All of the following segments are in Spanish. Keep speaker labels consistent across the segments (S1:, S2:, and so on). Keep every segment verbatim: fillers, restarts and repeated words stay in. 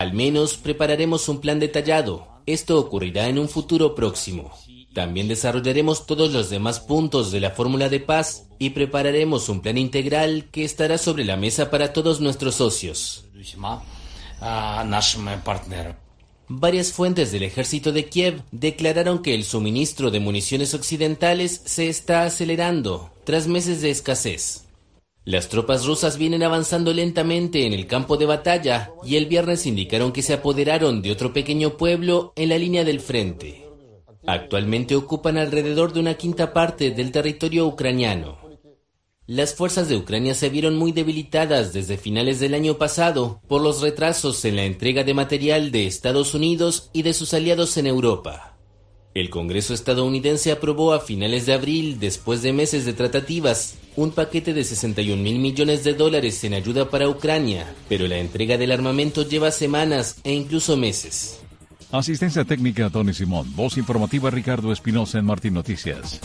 S1: Al menos prepararemos un plan detallado. Esto ocurrirá en un futuro próximo. También desarrollaremos todos los demás puntos de la fórmula de paz y prepararemos un plan integral que estará sobre la mesa para todos nuestros socios. Varias fuentes del ejército de Kiev declararon que el suministro de municiones occidentales se está acelerando tras meses de escasez. Las tropas rusas vienen avanzando lentamente en el campo de batalla y el viernes indicaron que se apoderaron de otro pequeño pueblo en la línea del frente. Actualmente ocupan alrededor de una quinta parte del territorio ucraniano. Las fuerzas de Ucrania se vieron muy debilitadas desde finales del año pasado por los retrasos en la entrega de material de Estados Unidos y de sus aliados en Europa. El Congreso estadounidense aprobó a finales de abril, después de meses de tratativas, un paquete de sesenta y un mil millones de dólares en ayuda para Ucrania, pero la entrega del armamento lleva semanas e incluso meses.
S2: Asistencia técnica Tony Simón, voz informativa Ricardo Espinosa en Martín Noticias.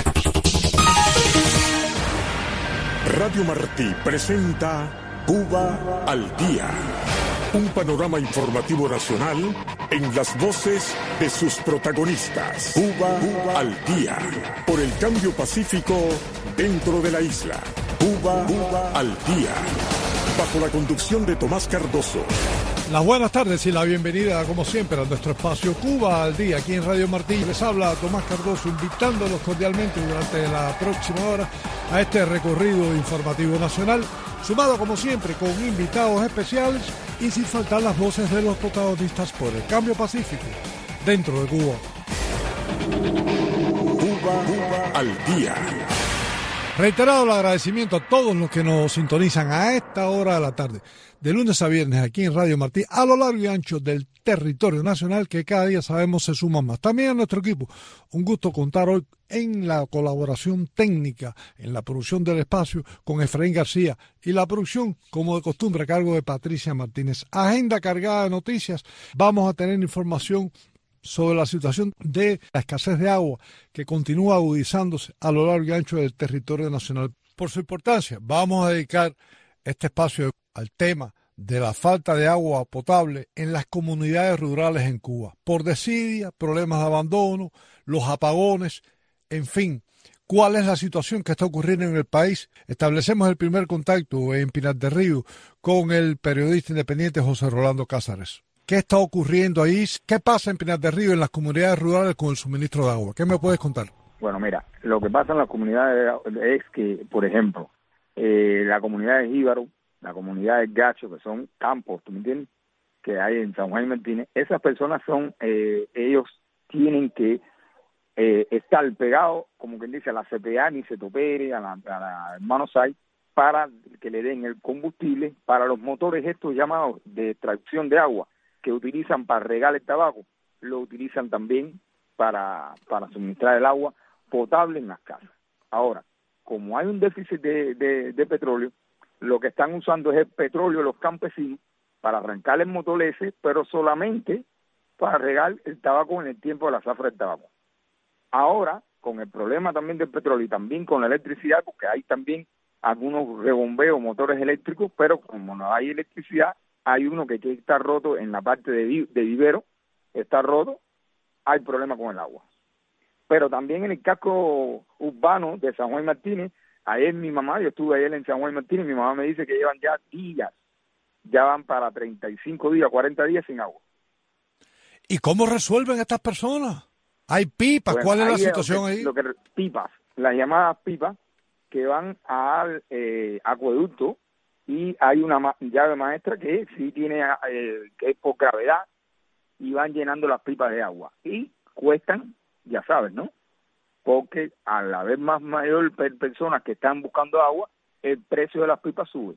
S3: Radio Martí presenta Cuba al Día. Un panorama informativo nacional en las voces de sus protagonistas. Cuba, Cuba al Día. Por el cambio pacífico dentro de la isla. Cuba, Cuba al Día. Bajo la conducción de Tomás Cardoso.
S4: Las buenas tardes y la bienvenida, como siempre, a nuestro espacio Cuba al Día, aquí en Radio Martí. Les habla Tomás Cardoso, invitándolos cordialmente durante la próxima hora a este recorrido informativo nacional, sumado, como siempre, con invitados especiales y sin faltar las voces de los protagonistas por el cambio pacífico dentro de Cuba.
S3: Cuba, Cuba al Día.
S4: Reiterado el agradecimiento a todos los que nos sintonizan a esta hora de la tarde, de lunes a viernes aquí en Radio Martí, a lo largo y ancho del territorio nacional, que cada día sabemos se suman más. También a nuestro equipo, un gusto contar hoy en la colaboración técnica, en la producción del espacio, con Efraín García, y la producción, como de costumbre, a cargo de Patricia Martínez. Agenda cargada de noticias. Vamos a tener información sobre la situación de la escasez de agua que continúa agudizándose a lo largo y ancho del territorio nacional. Por su importancia, vamos a dedicar este espacio al tema de la falta de agua potable en las comunidades rurales en Cuba, por desidia, problemas de abandono, los apagones, en fin. ¿Cuál es la situación que está ocurriendo en el país? Establecemos el primer contacto en Pinar del Río con el periodista independiente José Rolando Cázares. ¿Qué está ocurriendo ahí? ¿Qué pasa en Pinar del Río, en las comunidades rurales, con el suministro de agua? ¿Qué me puedes contar?
S5: Bueno, mira, lo que pasa en las comunidades es que, por ejemplo, eh, la comunidad de Jíbaro, la comunidad de Gacho, que son campos, ¿tú me entiendes?, que hay en San Juan y Martínez, esas personas son, eh, ellos tienen que eh, estar pegados, como quien dice, a la C P A, ni se topere, a la, a la Hermano Say, para que le den el combustible para los motores estos llamados de extracción de agua, que utilizan para regar el tabaco, lo utilizan también para, para suministrar el agua potable en las casas. Ahora, como hay un déficit de, de, de petróleo, lo que están usando es el petróleo los campesinos para arrancar el motor ese, pero solamente para regar el tabaco en el tiempo de la zafra del tabaco. Ahora, con el problema también del petróleo y también con la electricidad, porque hay también algunos rebombeos, motores eléctricos, pero como no hay electricidad, hay uno que está roto en la parte de, vi, de vivero, está roto, hay problema con el agua. Pero también en el casco urbano de San Juan y Martínez, ayer mi mamá, yo estuve ayer en San Juan y Martínez, mi mamá me dice que llevan ya días, ya van para treinta y cinco días, cuarenta días sin agua. ¿Y
S4: cómo resuelven estas personas? ¿Hay pipas? Bueno, ¿cuál es la situación
S5: lo que,
S4: ahí?
S5: Lo que, pipas, las llamadas pipas que van al eh, acueducto, y hay una ma- llave maestra que sí tiene, eh, que es por gravedad, y van llenando las pipas de agua. Y cuestan, ya sabes, ¿no? Porque a la vez más mayor per personas que están buscando agua, el precio de las pipas sube.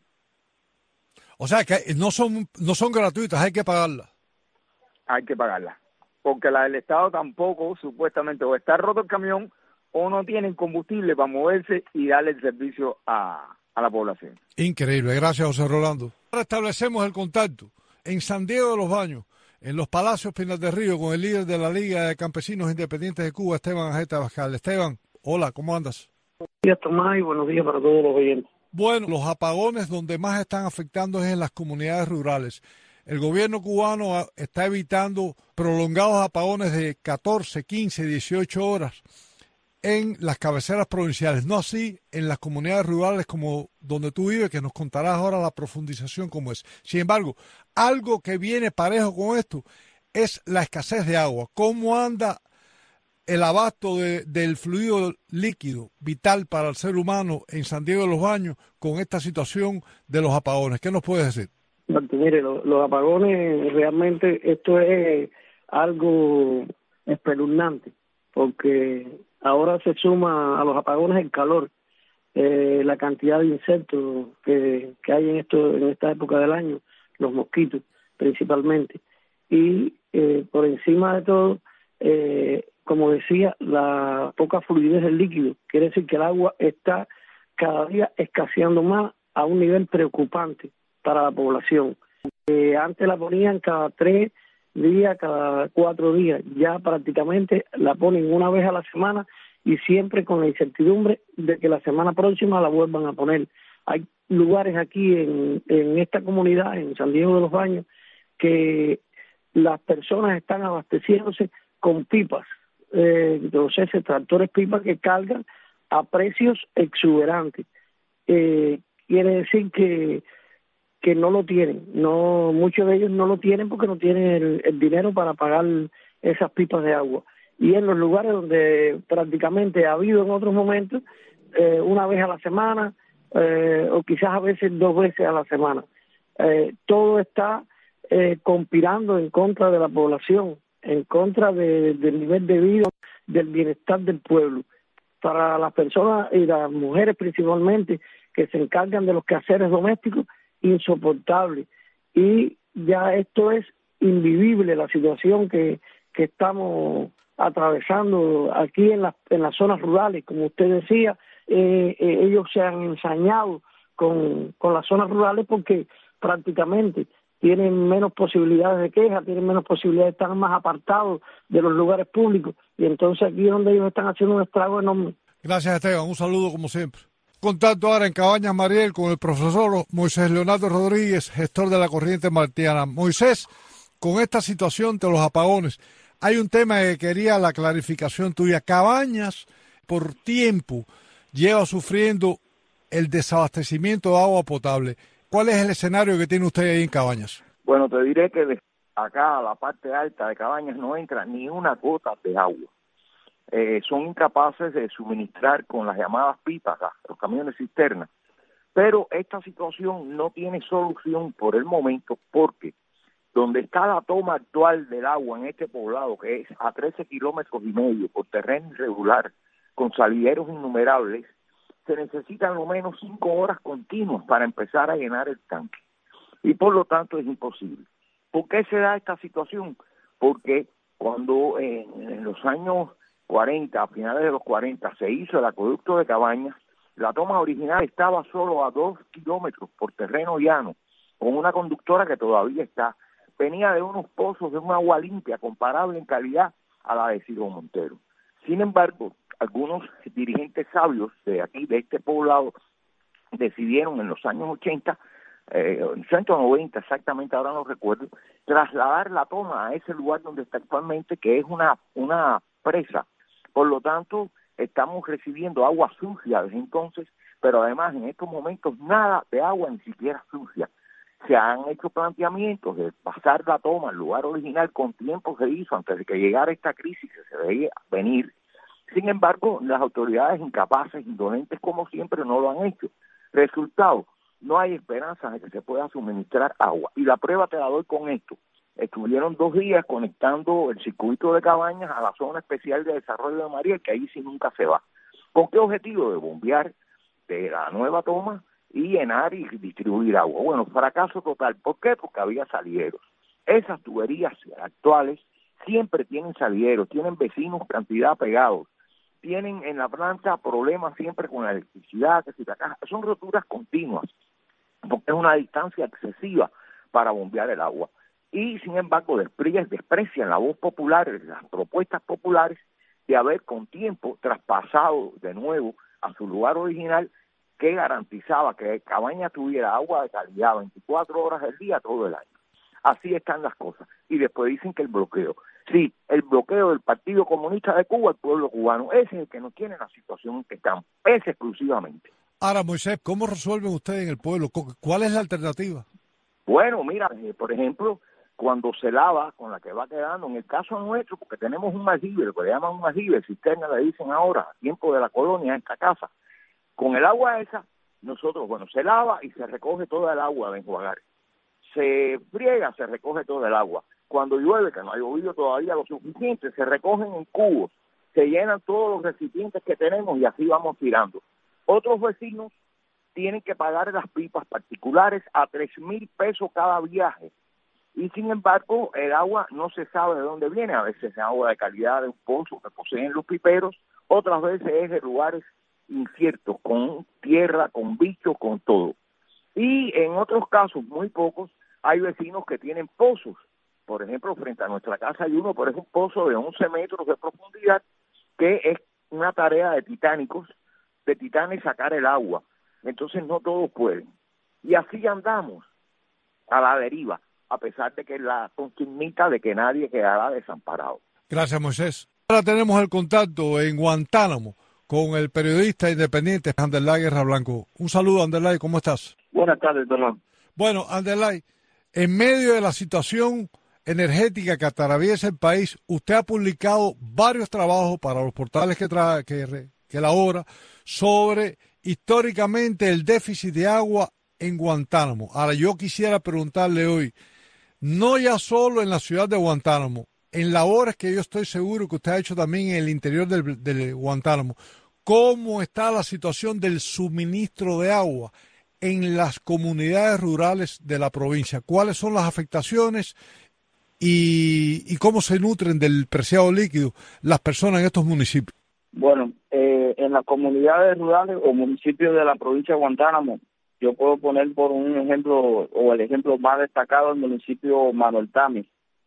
S4: O sea, que no son no son gratuitas, hay que pagarlas.
S5: Hay que pagarlas. Porque la del Estado tampoco, supuestamente, o está roto el camión, o no tienen combustible para moverse y darle el servicio a, a la población.
S4: Increíble, gracias José Rolando. Ahora establecemos el contacto en San Diego de los Baños, en los Palacios Pinar del Río, con el líder de la Liga de Campesinos Independientes de Cuba, Esteban Ajeta Abascal. Esteban, hola, ¿cómo andas?
S6: Buenos días, Tomás, y buenos días para todos los oyentes.
S4: Bueno, los apagones donde más están afectando es en las comunidades rurales. el gobierno cubano está evitando prolongados apagones de catorce, quince, dieciocho horas en las cabeceras provinciales, no así en las comunidades rurales como donde tú vives, que nos contarás ahora la profundización como es. Sin embargo, algo que viene parejo con esto es la escasez de agua. ¿Cómo anda el abasto de, del fluido líquido vital para el ser humano en San Diego de los Baños con esta situación de los apagones? ¿Qué nos puedes decir?
S6: Mire, los, los apagones, realmente esto es algo espeluznante, porque ahora se suma a los apagones el calor, eh, la cantidad de insectos que, que hay en esto en esta época del año, los mosquitos principalmente, y eh, por encima de todo, eh, como decía, la poca fluidez del líquido. Quiere decir que el agua está cada día escaseando más a un nivel preocupante para la población. Eh, antes la ponían cada tres días, cada cuatro días, ya prácticamente la ponen una vez a la semana y siempre con la incertidumbre de que la semana próxima la vuelvan a poner. Hay lugares aquí en, en esta comunidad, en San Diego de los Baños, que las personas están abasteciéndose con pipas, eh, entonces tractores pipas que cargan a precios exuberantes. Eh, quiere decir que que no lo tienen, no muchos de ellos no lo tienen porque no tienen el, el dinero para pagar esas pipas de agua. Y en los lugares donde prácticamente ha habido en otros momentos, eh, una vez a la semana, eh, o quizás a veces dos veces a la semana. Eh, todo está eh, conspirando en contra de la población, en contra de, del nivel de vida, del bienestar del pueblo. Para las personas y las mujeres principalmente que se encargan de los quehaceres domésticos, insoportable, y ya esto es invivible, la situación que, que estamos atravesando aquí en, la, en las zonas rurales. Como usted decía, eh, eh, ellos se han ensañado con, con las zonas rurales porque prácticamente tienen menos posibilidades de queja, tienen menos posibilidades de estar más apartados de los lugares públicos, y entonces aquí es donde ellos están haciendo un estrago enorme.
S4: Gracias, Esteban, un saludo como siempre. Contacto ahora en Cabañas Mariel con el profesor Moisés Leonardo Rodríguez, gestor de la corriente martiana. Moisés, con esta situación de los apagones, hay un tema que quería la clarificación tuya. Cabañas, por tiempo, lleva sufriendo el desabastecimiento de agua potable. ¿Cuál es el escenario que tiene usted ahí en Cabañas?
S7: Bueno, te diré que de acá a la parte alta de Cabañas no entra ni una gota de agua. Eh, son incapaces de suministrar con las llamadas pipas, los camiones cisterna. Pero esta situación no tiene solución por el momento, porque donde está la toma actual del agua en este poblado, que es a trece kilómetros y medio por terreno irregular, con salideros innumerables, se necesitan lo menos cinco horas continuas para empezar a llenar el tanque. Y por lo tanto es imposible. ¿Por qué se da esta situación? Porque cuando eh, en los años cuarenta, a finales de los cuarenta, se hizo el acueducto de Cabañas, la toma original estaba solo a dos kilómetros por terreno llano, con una conductora que todavía está. Venía de unos pozos de un agua limpia, comparable en calidad a la de Ciro Montero. Sin embargo, algunos dirigentes sabios de aquí, de este poblado, decidieron en los años ochenta, eh, ciento noventa exactamente, ahora no recuerdo, trasladar la toma a ese lugar donde está actualmente, que es una, una presa. Por lo tanto, estamos recibiendo agua sucia desde entonces, pero además en estos momentos nada de agua, ni siquiera sucia. Se han hecho planteamientos de pasar la toma al lugar original, con tiempo se hizo antes de que llegara esta crisis que se veía venir. Sin embargo, las autoridades incapaces, indolentes como siempre, no lo han hecho. Resultado, no hay esperanza de que se pueda suministrar agua. Y la prueba te la doy con esto. Estuvieron dos días conectando el circuito de Cabañas a la zona especial de desarrollo de Mariel, que ahí sí nunca se va. ¿Con qué objetivo? De bombear de la nueva toma y llenar y distribuir agua. Bueno, fracaso total. ¿Por qué? Porque había salideros. Esas tuberías actuales siempre tienen salideros, tienen vecinos cantidad pegados, tienen en la planta problemas siempre con la electricidad, que si la caja, son roturas continuas, porque es una distancia excesiva para bombear el agua. Y sin embargo desprecian la voz popular, las propuestas populares de haber con tiempo traspasado de nuevo a su lugar original, que garantizaba que Cabañas tuviera agua de calidad veinticuatro horas del día todo el año. Así están las cosas. Y después dicen que el bloqueo. Sí, el bloqueo del Partido Comunista de Cuba al pueblo cubano. Ese es el que nos tiene en la situación en que estamos. Ese exclusivamente.
S4: Ahora, Moisés, ¿cómo resuelven ustedes en el pueblo? ¿Cuál es la alternativa?
S7: Bueno, mira, eh, por ejemplo, cuando se lava, con la que va quedando, en el caso nuestro, porque tenemos un aljibe, lo que le llaman un aljibe, cisterna le dicen ahora, a tiempo de la colonia, en esta casa. Con el agua esa, nosotros, bueno, se lava y se recoge toda el agua de enjuagar. Se friega, se recoge todo el agua. Cuando llueve, que no ha llovido todavía lo suficiente, se recogen en cubos, se llenan todos los recipientes que tenemos y así vamos tirando. Otros vecinos tienen que pagar las pipas particulares a tres mil pesos cada viaje. Y sin embargo, el agua no se sabe de dónde viene. A veces es agua de calidad de un pozo que poseen los piperos, otras veces es de lugares inciertos, con tierra, con bichos, con todo. Y en otros casos, muy pocos, hay vecinos que tienen pozos. Por ejemplo, frente a nuestra casa hay uno, pero es un pozo de once metros de profundidad, que es una tarea de titánicos, de titanes sacar el agua. Entonces no todos pueden. Y así andamos, a la deriva, a pesar de que la consignita de que nadie quedará desamparado.
S4: Gracias, Moisés. Ahora tenemos el contacto en Guantánamo con el periodista independiente Anderlay Guerra Blanco. Un saludo, Anderlay, ¿cómo estás?
S6: Buenas tardes, don.
S4: Bueno, Anderlay, en medio de la situación energética que atraviesa el país, usted ha publicado varios trabajos para los portales que, tra que, que elabora sobre históricamente el déficit de agua en Guantánamo. Ahora, yo quisiera preguntarle hoy, no ya solo en la ciudad de Guantánamo, en labores que yo estoy seguro que usted ha hecho también en el interior del, del Guantánamo, ¿cómo está la situación del suministro de agua en las comunidades rurales de la provincia? ¿Cuáles son las afectaciones y, y cómo se nutren del preciado líquido las personas en estos municipios?
S6: Bueno, eh, en las comunidades rurales o municipios de la provincia de Guantánamo, yo puedo poner por un ejemplo, o el ejemplo más destacado, el municipio Manuel Tames,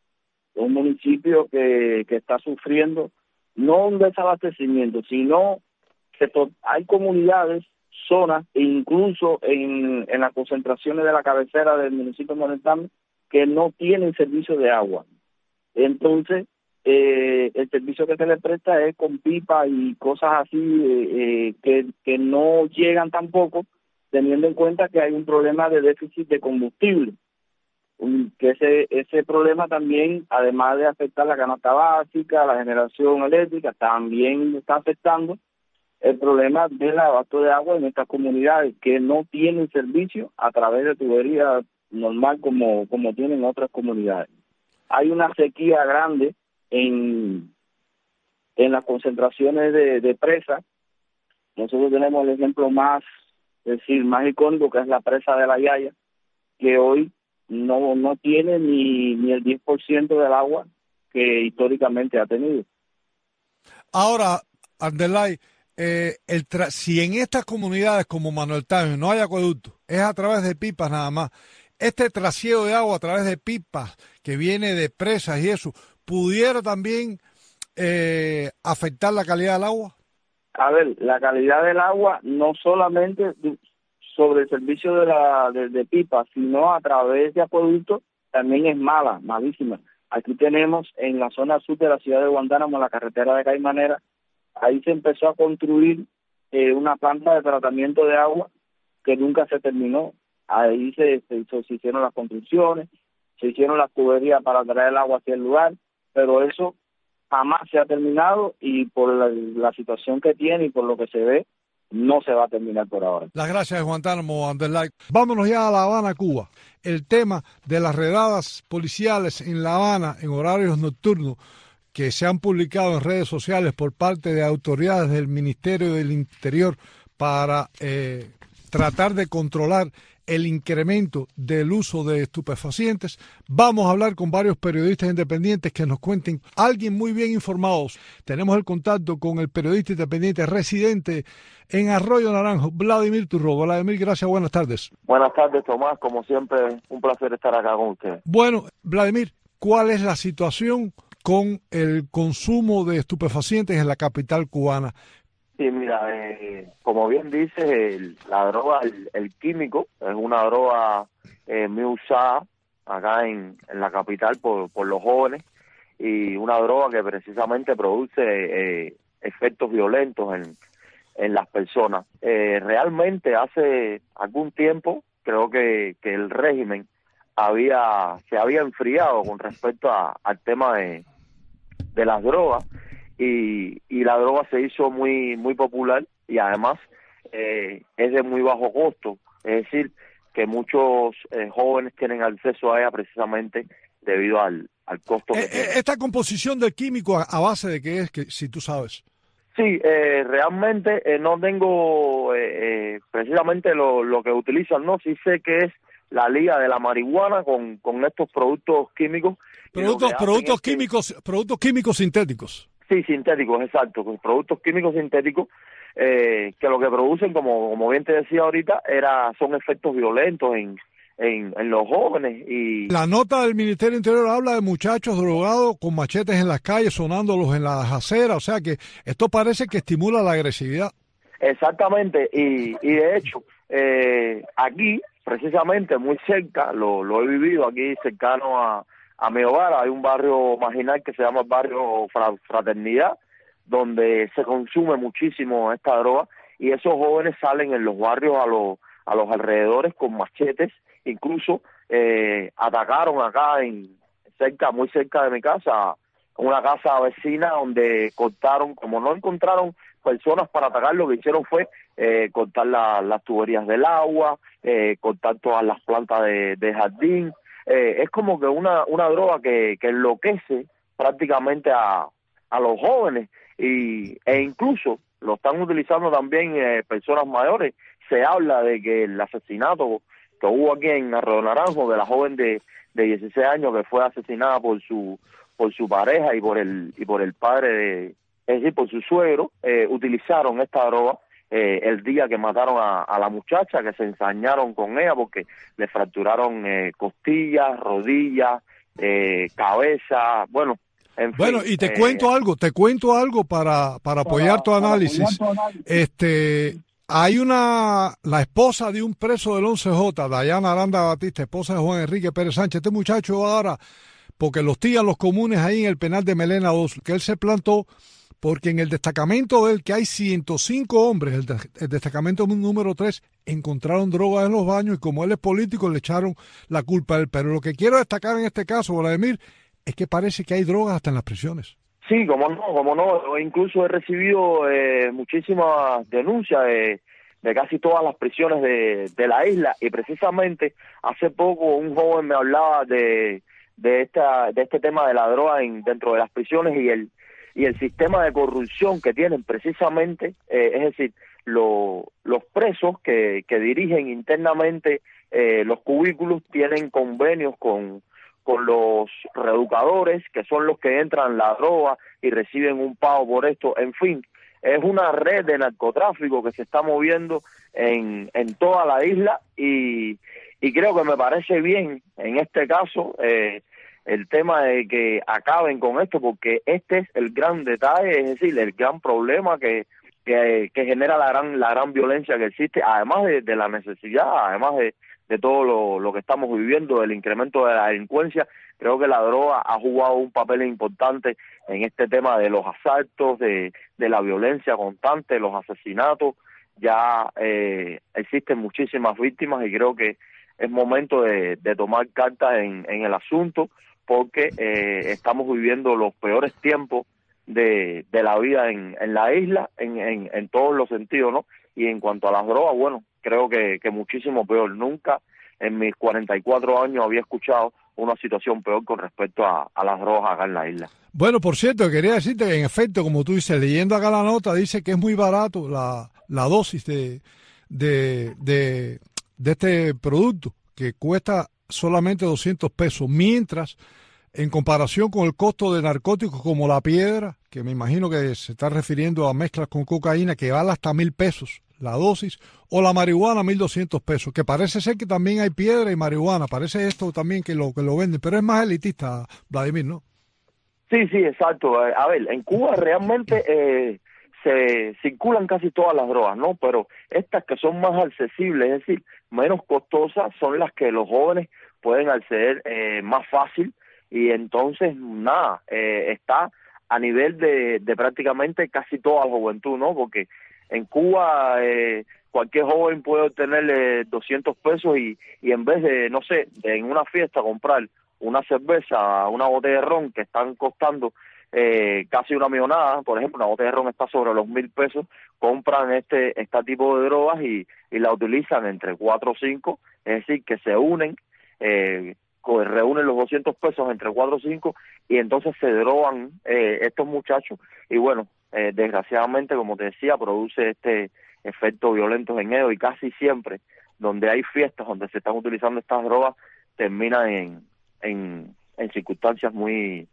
S6: un municipio que, que está sufriendo no un desabastecimiento, sino que hay comunidades, zonas, e incluso en, en las concentraciones de la cabecera del municipio Manuel Tames, que no tienen servicio de agua. Entonces, eh, el servicio que se les presta es con pipa y cosas así eh, eh, que, que no llegan tampoco, teniendo en cuenta que hay un problema de déficit de combustible. Que ese ese problema también, además de afectar la canasta básica, la generación eléctrica, también está afectando el problema del abasto de agua en estas comunidades que no tienen servicio a través de tubería normal como, como tienen otras comunidades. Hay una sequía grande en, en las concentraciones de, de presas. Nosotros tenemos el ejemplo más, es decir, más icónico, que es la presa de La Yaya, que hoy no no tiene ni, ni el diez por ciento del agua que históricamente ha tenido.
S4: Ahora, Anderlay, eh, el tra si en estas comunidades como Manuel Tames no hay acueducto, es a través de pipas nada más, este trasiego de agua a través de pipas que viene de presas y eso, ¿pudiera también eh, afectar la calidad del agua?
S6: A ver, la calidad del agua no solamente sobre el servicio de la de, de pipa, sino a través de acueductos, también es mala, malísima. Aquí tenemos en la zona sur de la ciudad de Guantánamo, la carretera de Caimanera, ahí se empezó a construir eh, una planta de tratamiento de agua que nunca se terminó. Ahí se, se, se hicieron las construcciones, se hicieron las tuberías para traer el agua hacia el lugar, pero eso jamás se ha terminado y por la, la situación que tiene y por lo que se ve, no se va a terminar por ahora.
S4: Las gracias de Guantánamo, Anderlay. Vámonos ya a La Habana, Cuba. El tema de las redadas policiales en La Habana en horarios nocturnos que se han publicado en redes sociales por parte de autoridades del Ministerio del Interior para eh, tratar de controlar el incremento del uso de estupefacientes. Vamos a hablar con varios periodistas independientes que nos cuenten, alguien muy bien informados. Tenemos el contacto con el periodista independiente residente en Arroyo Naranjo, Vladimir Turro. Vladimir, gracias, buenas tardes.
S8: Buenas tardes, Tomás, como siempre, un placer estar acá con usted.
S4: Bueno, Vladimir, ¿cuál es la situación con el consumo de estupefacientes en la capital cubana?
S8: Sí, mira, eh, como bien dices, el, la droga, el, el químico, es una droga eh, muy usada acá en, en la capital por, por los jóvenes, y una droga que precisamente produce eh, efectos violentos en, en las personas. Eh, realmente hace algún tiempo creo que, que el régimen había se había enfriado con respecto a, al tema de, de las drogas, y, y la droga se hizo muy muy popular, y además eh, es de muy bajo costo, es decir, que muchos eh, jóvenes tienen acceso a ella precisamente debido al, al costo que
S4: eh,
S8: tiene.
S4: Esta composición del químico, ¿a, a base de qué es, que si tú sabes?
S8: Sí, eh, realmente eh, no tengo eh, eh, precisamente lo, lo que utilizan, no, sí sé que es la liga de la marihuana con, con estos productos químicos.
S4: Productos, productos químicos, que, productos químicos sintéticos.
S8: Sí, sintéticos, exacto, con productos químicos sintéticos eh, que lo que producen, como, como bien te decía ahorita, era son efectos violentos en, en, en los jóvenes. Y
S4: la nota del Ministerio Interior habla de muchachos drogados con machetes en las calles, sonándolos en las aceras, o sea que esto parece que estimula la agresividad.
S8: Exactamente, y, y de hecho, eh, aquí, precisamente, muy cerca, lo, lo he vivido aquí cercano a, a mi hogar, hay un barrio marginal que se llama el barrio Fraternidad, donde se consume muchísimo esta droga, y esos jóvenes salen en los barrios a los, a los alrededores con machetes, incluso eh, atacaron acá en cerca, muy cerca de mi casa, una casa vecina donde cortaron, como no encontraron personas para atacar, lo que hicieron fue eh, cortar la, las tuberías del agua, eh, cortar todas las plantas de, de jardín. Eh, es como que una, una droga que, que enloquece prácticamente a, a los jóvenes, y, e incluso lo están utilizando también eh, personas mayores. Se habla de que el asesinato que hubo aquí en Arroyo Naranjo de la joven de, de dieciséis años que fue asesinada por su por su pareja y por el y por el padre de, es decir, por su suegro, eh, utilizaron esta droga eh, el día que mataron a, a la muchacha, que se ensañaron con ella porque le fracturaron eh, costillas, rodillas, eh, cabeza, bueno, en
S4: bueno,
S8: fin,
S4: y te
S8: eh,
S4: cuento algo, te cuento algo para, para apoyar tu análisis. Este, hay una, la esposa de un preso del once J, Dayana Aranda Batista, esposa de Juan Enrique Pérez Sánchez, este muchacho ahora, porque los tían los comunes ahí en el penal de Melena dos, que él se plantó porque en el destacamento de él, que hay ciento cinco hombres, el, de, el destacamento número tres, encontraron drogas en los baños, y como él es político le echaron la culpa a él. Pero lo que quiero destacar en este caso, Vladimir, es que parece que hay drogas hasta en las prisiones.
S8: Sí, como no, como no, incluso he recibido eh, muchísimas denuncias de, de casi todas las prisiones de, de la isla, y precisamente hace poco un joven me hablaba de de esta de este tema de la droga en, dentro de las prisiones, y el y el sistema de corrupción que tienen precisamente, eh, es decir, lo, los presos que, que dirigen internamente eh, los cubículos tienen convenios con con los reeducadores, que son los que entran la droga y reciben un pago por esto. En fin, es una red de narcotráfico que se está moviendo en, en toda la isla, y, y creo que me parece bien, en este caso, eh, el tema de que acaben con esto, porque este es el gran detalle, es decir, el gran problema que, que, que genera la gran la gran violencia que existe, además de, de la necesidad, además de de todo lo, lo que estamos viviendo, del incremento de la delincuencia. Creo que la droga ha jugado un papel importante en este tema de los asaltos, de, de la violencia constante, los asesinatos. Ya eh, existen muchísimas víctimas, y creo que es momento de, de tomar cartas en, en el asunto, porque eh, estamos viviendo los peores tiempos de, de la vida en, en la isla, en, en, en todos los sentidos, ¿no? Y en cuanto a las drogas, bueno, creo que, que muchísimo peor. Nunca en mis cuarenta y cuatro años había escuchado una situación peor con respecto a, a las drogas acá en la isla.
S4: Bueno, por cierto, quería decirte que en efecto, como tú dices, leyendo acá la nota, dice que es muy barato la, la dosis de, de, de, de este producto, que cuesta solamente doscientos pesos, mientras en comparación con el costo de narcóticos como la piedra, que me imagino que se está refiriendo a mezclas con cocaína, que vale hasta mil pesos la dosis, o la marihuana mil doscientos pesos, que parece ser que también hay piedra y marihuana, parece esto también que lo que lo venden, pero es más elitista, Vladimir, ¿no?
S8: Sí, sí, exacto. A ver, en Cuba realmente eh, se circulan casi todas las drogas, ¿no? Pero estas que son más accesibles, es decir, menos costosas, son las que los jóvenes pueden acceder eh, más fácil, y entonces nada, eh, está a nivel de, de prácticamente casi toda la juventud, ¿no? Porque en Cuba eh, cualquier joven puede obtener eh, doscientos pesos y, y en vez de, no sé, de en una fiesta comprar una cerveza, una botella de ron que están costando eh, casi una millonada, por ejemplo, una botella de ron está sobre los mil pesos, compran este este tipo de drogas y, y la utilizan entre cuatro o cinco, es decir, que se unen, eh, reúnen los doscientos pesos entre cuatro o cinco y entonces se drogan eh, estos muchachos y bueno, eh, desgraciadamente, como te decía, produce este efecto violento en ellos y casi siempre donde hay fiestas donde se están utilizando estas drogas terminan en, en, en circunstancias muy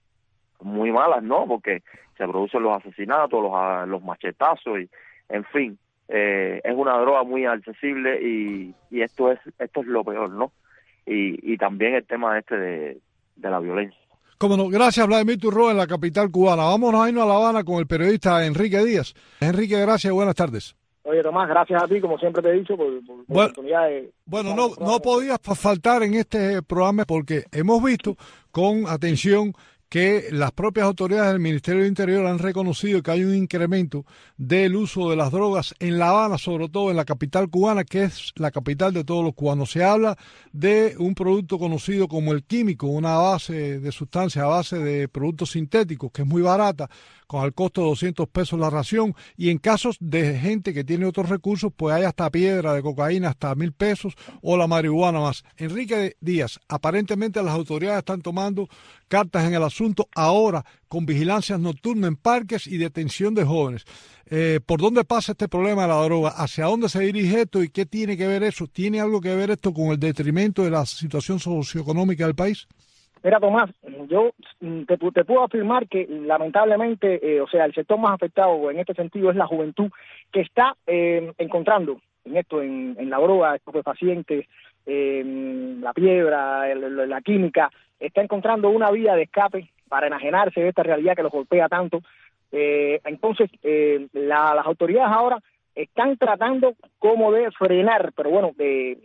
S8: muy malas, ¿no? Porque se producen los asesinatos, los, los machetazos y en fin, eh, es una droga muy accesible y, y esto es esto es lo peor, ¿no? Y, y también el tema este de, de la violencia.
S4: Como no, gracias Vladimir Turro en la capital cubana. Vámonos a irnos a La Habana con el periodista Enrique Díaz. Enrique, gracias, buenas tardes.
S9: Oye, Tomás, gracias a ti, como siempre te he dicho, por, por la
S4: bueno,
S9: oportunidad de...
S4: Bueno, no, no podías faltar en este programa porque hemos visto con atención que las propias autoridades del Ministerio del Interior han reconocido que hay un incremento del uso de las drogas en La Habana, sobre todo en la capital cubana, que es la capital de todos los cubanos. Se habla de un producto conocido como el químico, una base de sustancia a base de productos sintéticos, que es muy barata, con el costo de doscientos pesos la ración, y en casos de gente que tiene otros recursos, pues hay hasta piedra de cocaína, hasta mil pesos, o la marihuana más. Enrique Díaz, aparentemente las autoridades están tomando cartas en el asunto ahora, con vigilancias nocturnas en parques y detención de jóvenes. Eh, ¿Por dónde pasa este problema de la droga? ¿Hacia dónde se dirige esto y qué tiene que ver eso? ¿Tiene algo que ver esto con el detrimento de la situación socioeconómica del país?
S9: Mira, Tomás, yo te, te puedo afirmar que lamentablemente, eh, o sea, el sector más afectado en este sentido es la juventud, que está eh, encontrando en esto, en, en la droga, estupefacientes, eh, la piedra, el, la química, está encontrando una vía de escape para enajenarse de esta realidad que los golpea tanto. Eh, entonces, eh, la, las autoridades ahora están tratando como de frenar, pero bueno, eh,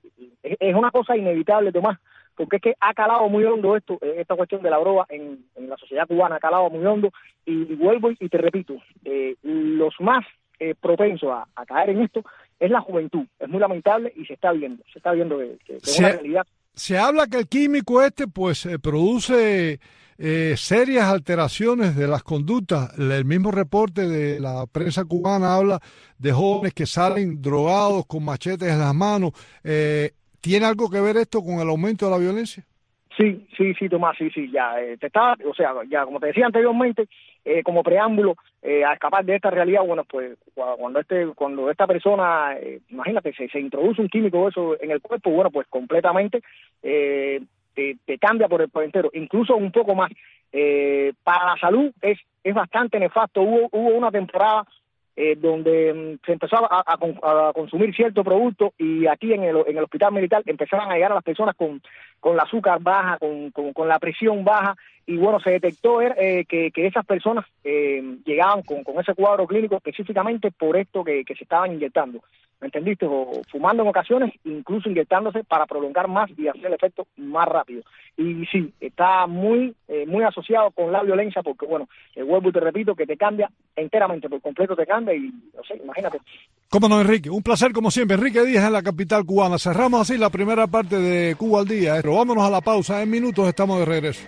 S9: es una cosa inevitable, Tomás, porque es que ha calado muy hondo esto, esta cuestión de la droga en, en la sociedad cubana, ha calado muy hondo, y, y vuelvo y te repito, eh, los más eh, propensos a, a caer en esto es la juventud. Es muy lamentable y se está viendo, se está viendo que, que, que es una realidad.
S4: Se habla que el químico este pues eh, produce eh, serias alteraciones de las conductas. El mismo reporte de la prensa cubana habla de jóvenes que salen drogados con machetes en las manos. Eh, ¿Tiene algo que ver esto con el aumento de la violencia?
S9: Sí, sí, sí, Tomás, sí, sí, ya eh, te estaba, o sea, ya como te decía anteriormente, eh, como preámbulo eh, a escapar de esta realidad, bueno, pues cuando este, cuando esta persona, eh, imagínate, se, se introduce un químico eso en el cuerpo, bueno, pues completamente eh, te, te cambia por el por entero, incluso un poco más. Eh, para la salud es es bastante nefasto. Hubo hubo una temporada Eh, donde um, se empezó a, a, a consumir cierto producto y aquí en el, en el hospital militar empezaban a llegar a las personas con, con la azúcar baja, con, con, con la presión baja, y bueno, se detectó eh, que, que esas personas eh, llegaban con, con ese cuadro clínico específicamente por esto que, que se estaban inyectando, ¿me entendiste? O fumando en ocasiones, incluso inyectándose para prolongar más y hacer el efecto más rápido. Y sí, está muy eh, muy asociado con la violencia porque, bueno, eh, vuelvo y te repito que te cambia enteramente, por completo te cambia y, no sé, imagínate.
S4: Cómo no, Enrique, un placer como siempre. Enrique Díaz en la capital cubana. Cerramos así la primera parte de Cuba al Día. Pero vámonos a la pausa, en minutos estamos de regreso.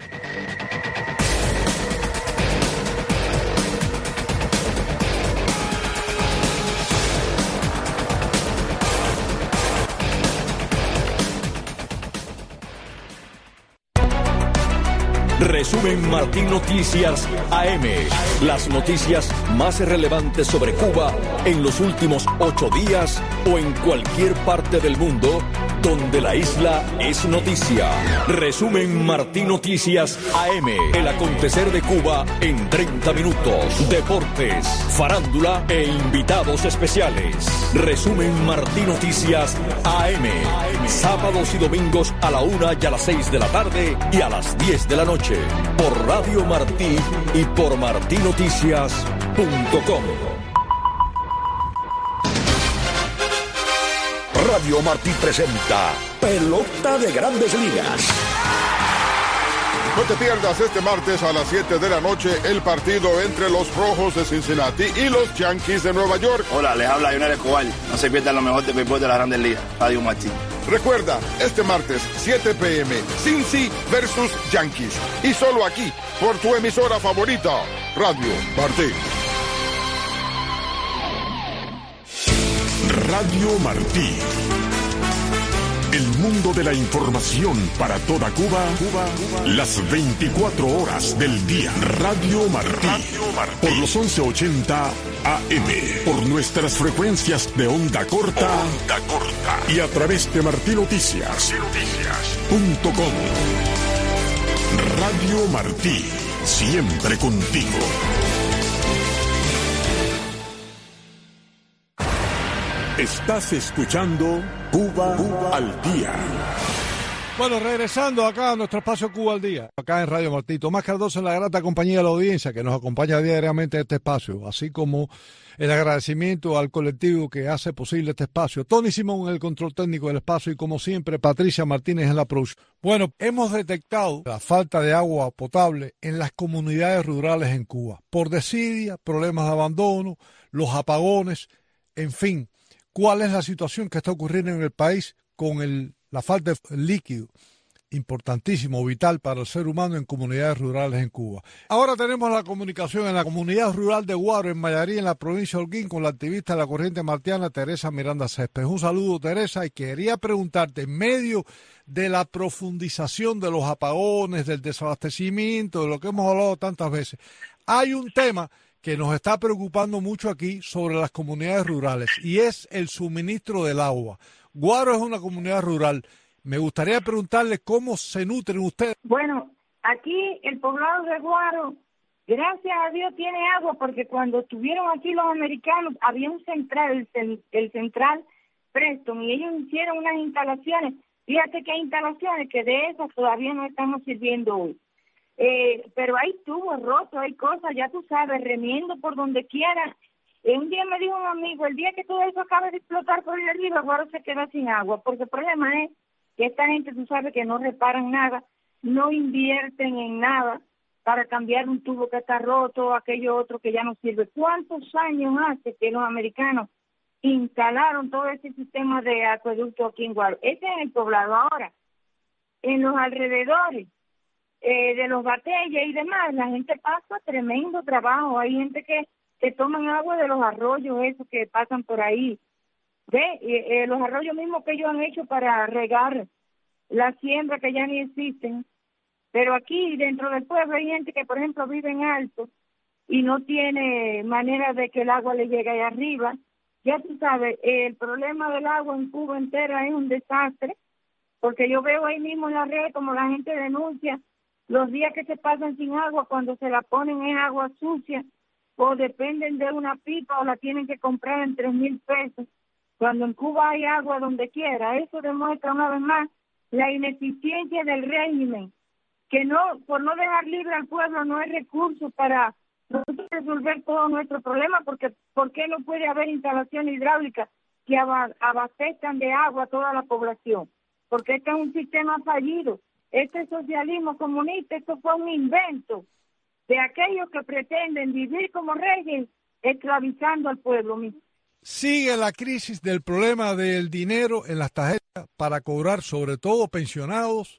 S10: Resumen Martín Noticias A M. Las noticias más relevantes sobre Cuba en los últimos ocho días o en cualquier parte del mundo donde la isla es noticia. Resumen Martín Noticias A M. El acontecer de Cuba en treinta minutos. Deportes, farándula e invitados especiales. Resumen Martín Noticias A M. Sábados y domingos a la una y a las seis de la tarde y a las diez de la noche. Por Radio Martí y por martí noticias punto com.
S3: Radio Martí presenta Pelota de Grandes Ligas.
S11: No te pierdas este martes a las siete de la noche el partido entre los Rojos de Cincinnati y los Yankees de Nueva York.
S12: Hola, les habla Lionel Escobar. No se pierdan lo mejor de béisbol de las Grandes Ligas. Radio Martí.
S11: Recuerda, este martes, siete p m, Cincy versus Yankees. Y solo aquí, por tu emisora favorita, Radio Martí.
S3: Radio Martí. El mundo de la información para toda Cuba, Cuba, Cuba, las veinticuatro horas del día. Radio Martí. Radio Martí. Por los once ochenta A M. Por nuestras frecuencias de onda corta. Onda corta. Y a través de Martí Noticias. Noticias. Punto com. Radio Martí. Siempre contigo. Estás escuchando Cuba, Cuba al Día.
S4: Bueno, regresando acá a nuestro espacio Cuba al Día, acá en Radio Martí. Tomás Cardoso en la grata compañía de la audiencia que nos acompaña diariamente en este espacio, así como el agradecimiento al colectivo que hace posible este espacio. Tony Simón en el control técnico del espacio y como siempre Patricia Martínez en la producción. Bueno, hemos detectado la falta de agua potable en las comunidades rurales en Cuba, por desidia, problemas de abandono, los apagones, en fin. ¿Cuál es la situación que está ocurriendo en el país con el, la falta de líquido? Importantísimo, vital para el ser humano en comunidades rurales en Cuba. Ahora tenemos la comunicación en la comunidad rural de Guaro, en Mayarí, en la provincia de Holguín, con la activista de la corriente martiana, Teresa Miranda Céspedes. Un saludo, Teresa, y quería preguntarte, en medio de la profundización de los apagones, del desabastecimiento, de lo que hemos hablado tantas veces, hay un tema que nos está preocupando mucho aquí sobre las comunidades rurales, y es el suministro del agua. Guaro es una comunidad rural. Me gustaría preguntarle cómo se nutren ustedes.
S13: Bueno, aquí el poblado de Guaro, gracias a Dios, tiene agua, porque cuando estuvieron aquí los americanos, había un central, el, el central Preston, y ellos hicieron unas instalaciones. Fíjate que hay instalaciones que de esas todavía no estamos sirviendo hoy. Eh, pero hay tubos rotos, hay cosas, ya tú sabes, remiendo por donde quiera. Eh, un día me dijo un amigo, el día que todo eso acabe de explotar por ahí arriba, Guaro se queda sin agua, porque el problema es que esta gente, tú sabes, que no reparan nada, no invierten en nada para cambiar un tubo que está roto, aquello otro que ya no sirve. ¿Cuántos años hace que los americanos instalaron todo ese sistema de acueducto aquí en Guaro? Ese es el poblado. Ahora, en los alrededores, Eh, de los batallas y demás, la gente pasa tremendo trabajo. Hay gente que, que toman agua de los arroyos, esos que pasan por ahí. Ve, eh, eh, los arroyos mismos que ellos han hecho para regar la siembra que ya ni existen. Pero aquí, dentro del pueblo, hay gente que, por ejemplo, vive en alto y no tiene manera de que el agua le llegue allá arriba. Ya tú sabes, eh, el problema del agua en Cuba entera es un desastre, porque yo veo ahí mismo en la red como la gente denuncia los días que se pasan sin agua, cuando se la ponen es agua sucia, o dependen de una pipa o la tienen que comprar en tres mil pesos, cuando en Cuba hay agua donde quiera. Eso demuestra una vez más la ineficiencia del régimen, que no, por no dejar libre al pueblo no hay recursos para nosotros resolver todos nuestros problemas, porque ¿por qué no puede haber instalaciones hidráulicas que abastezcan de agua a toda la población? Porque este es un sistema fallido. Este socialismo comunista, esto fue un invento de aquellos que pretenden vivir como reyes, esclavizando al pueblo mismo.
S4: Sigue la crisis del problema del dinero en las tarjetas para cobrar, sobre todo pensionados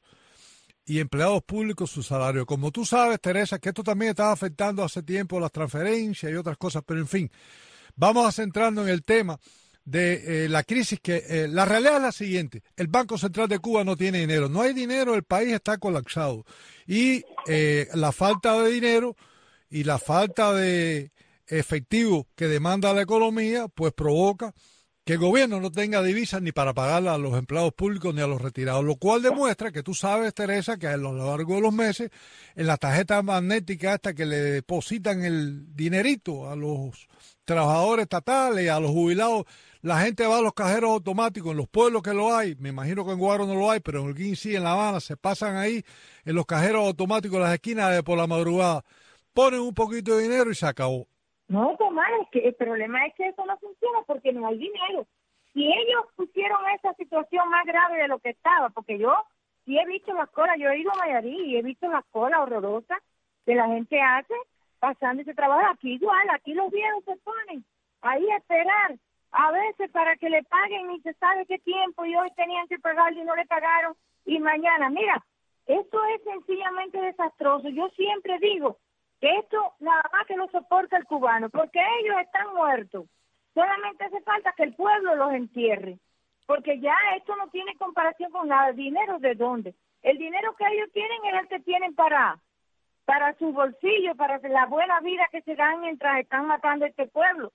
S4: y empleados públicos, su salario. Como tú sabes, Teresa, que esto también estaba afectando hace tiempo las transferencias y otras cosas, pero en fin, vamos a centrarnos en el tema de eh, la crisis, que eh, la realidad es la siguiente: el Banco Central de Cuba no tiene dinero, no hay dinero, el país está colapsado, y eh, la falta de dinero y la falta de efectivo que demanda la economía pues provoca que el gobierno no tenga divisas ni para pagar a los empleados públicos ni a los retirados, lo cual demuestra que tú sabes, Teresa, que a lo largo de los meses en la tarjeta magnética esta que le depositan el dinerito a los trabajadores estatales, a los jubilados, la gente va a los cajeros automáticos en los pueblos que lo hay. Me imagino que en Guaro no lo hay, pero en el Holguín sí, en La Habana, se pasan ahí en los cajeros automáticos, en las esquinas de por la madrugada, ponen un poquito de dinero y se acabó.
S13: No, Tomás, es que el problema es que eso no funciona porque no hay dinero. si ellos pusieron esa situación más grave de lo que estaba, porque yo sí he visto las colas, yo he ido a Mayarí y he visto las colas horrorosas que la gente hace pasando ese trabajo. Aquí igual, aquí los viejos se ponen ahí a esperar, a veces para que le paguen y se sabe qué tiempo, y hoy tenían que pagarle y no le pagaron, y mañana, mira, esto es sencillamente desastroso. Yo siempre digo que esto nada más que lo soporta el cubano, porque ellos están muertos. Solamente hace falta que el pueblo los entierre, porque ya esto no tiene comparación con nada. ¿Dinero de dónde? El dinero que ellos tienen es el que tienen para, para su bolsillo, para la buena vida que se dan mientras están matando a este pueblo.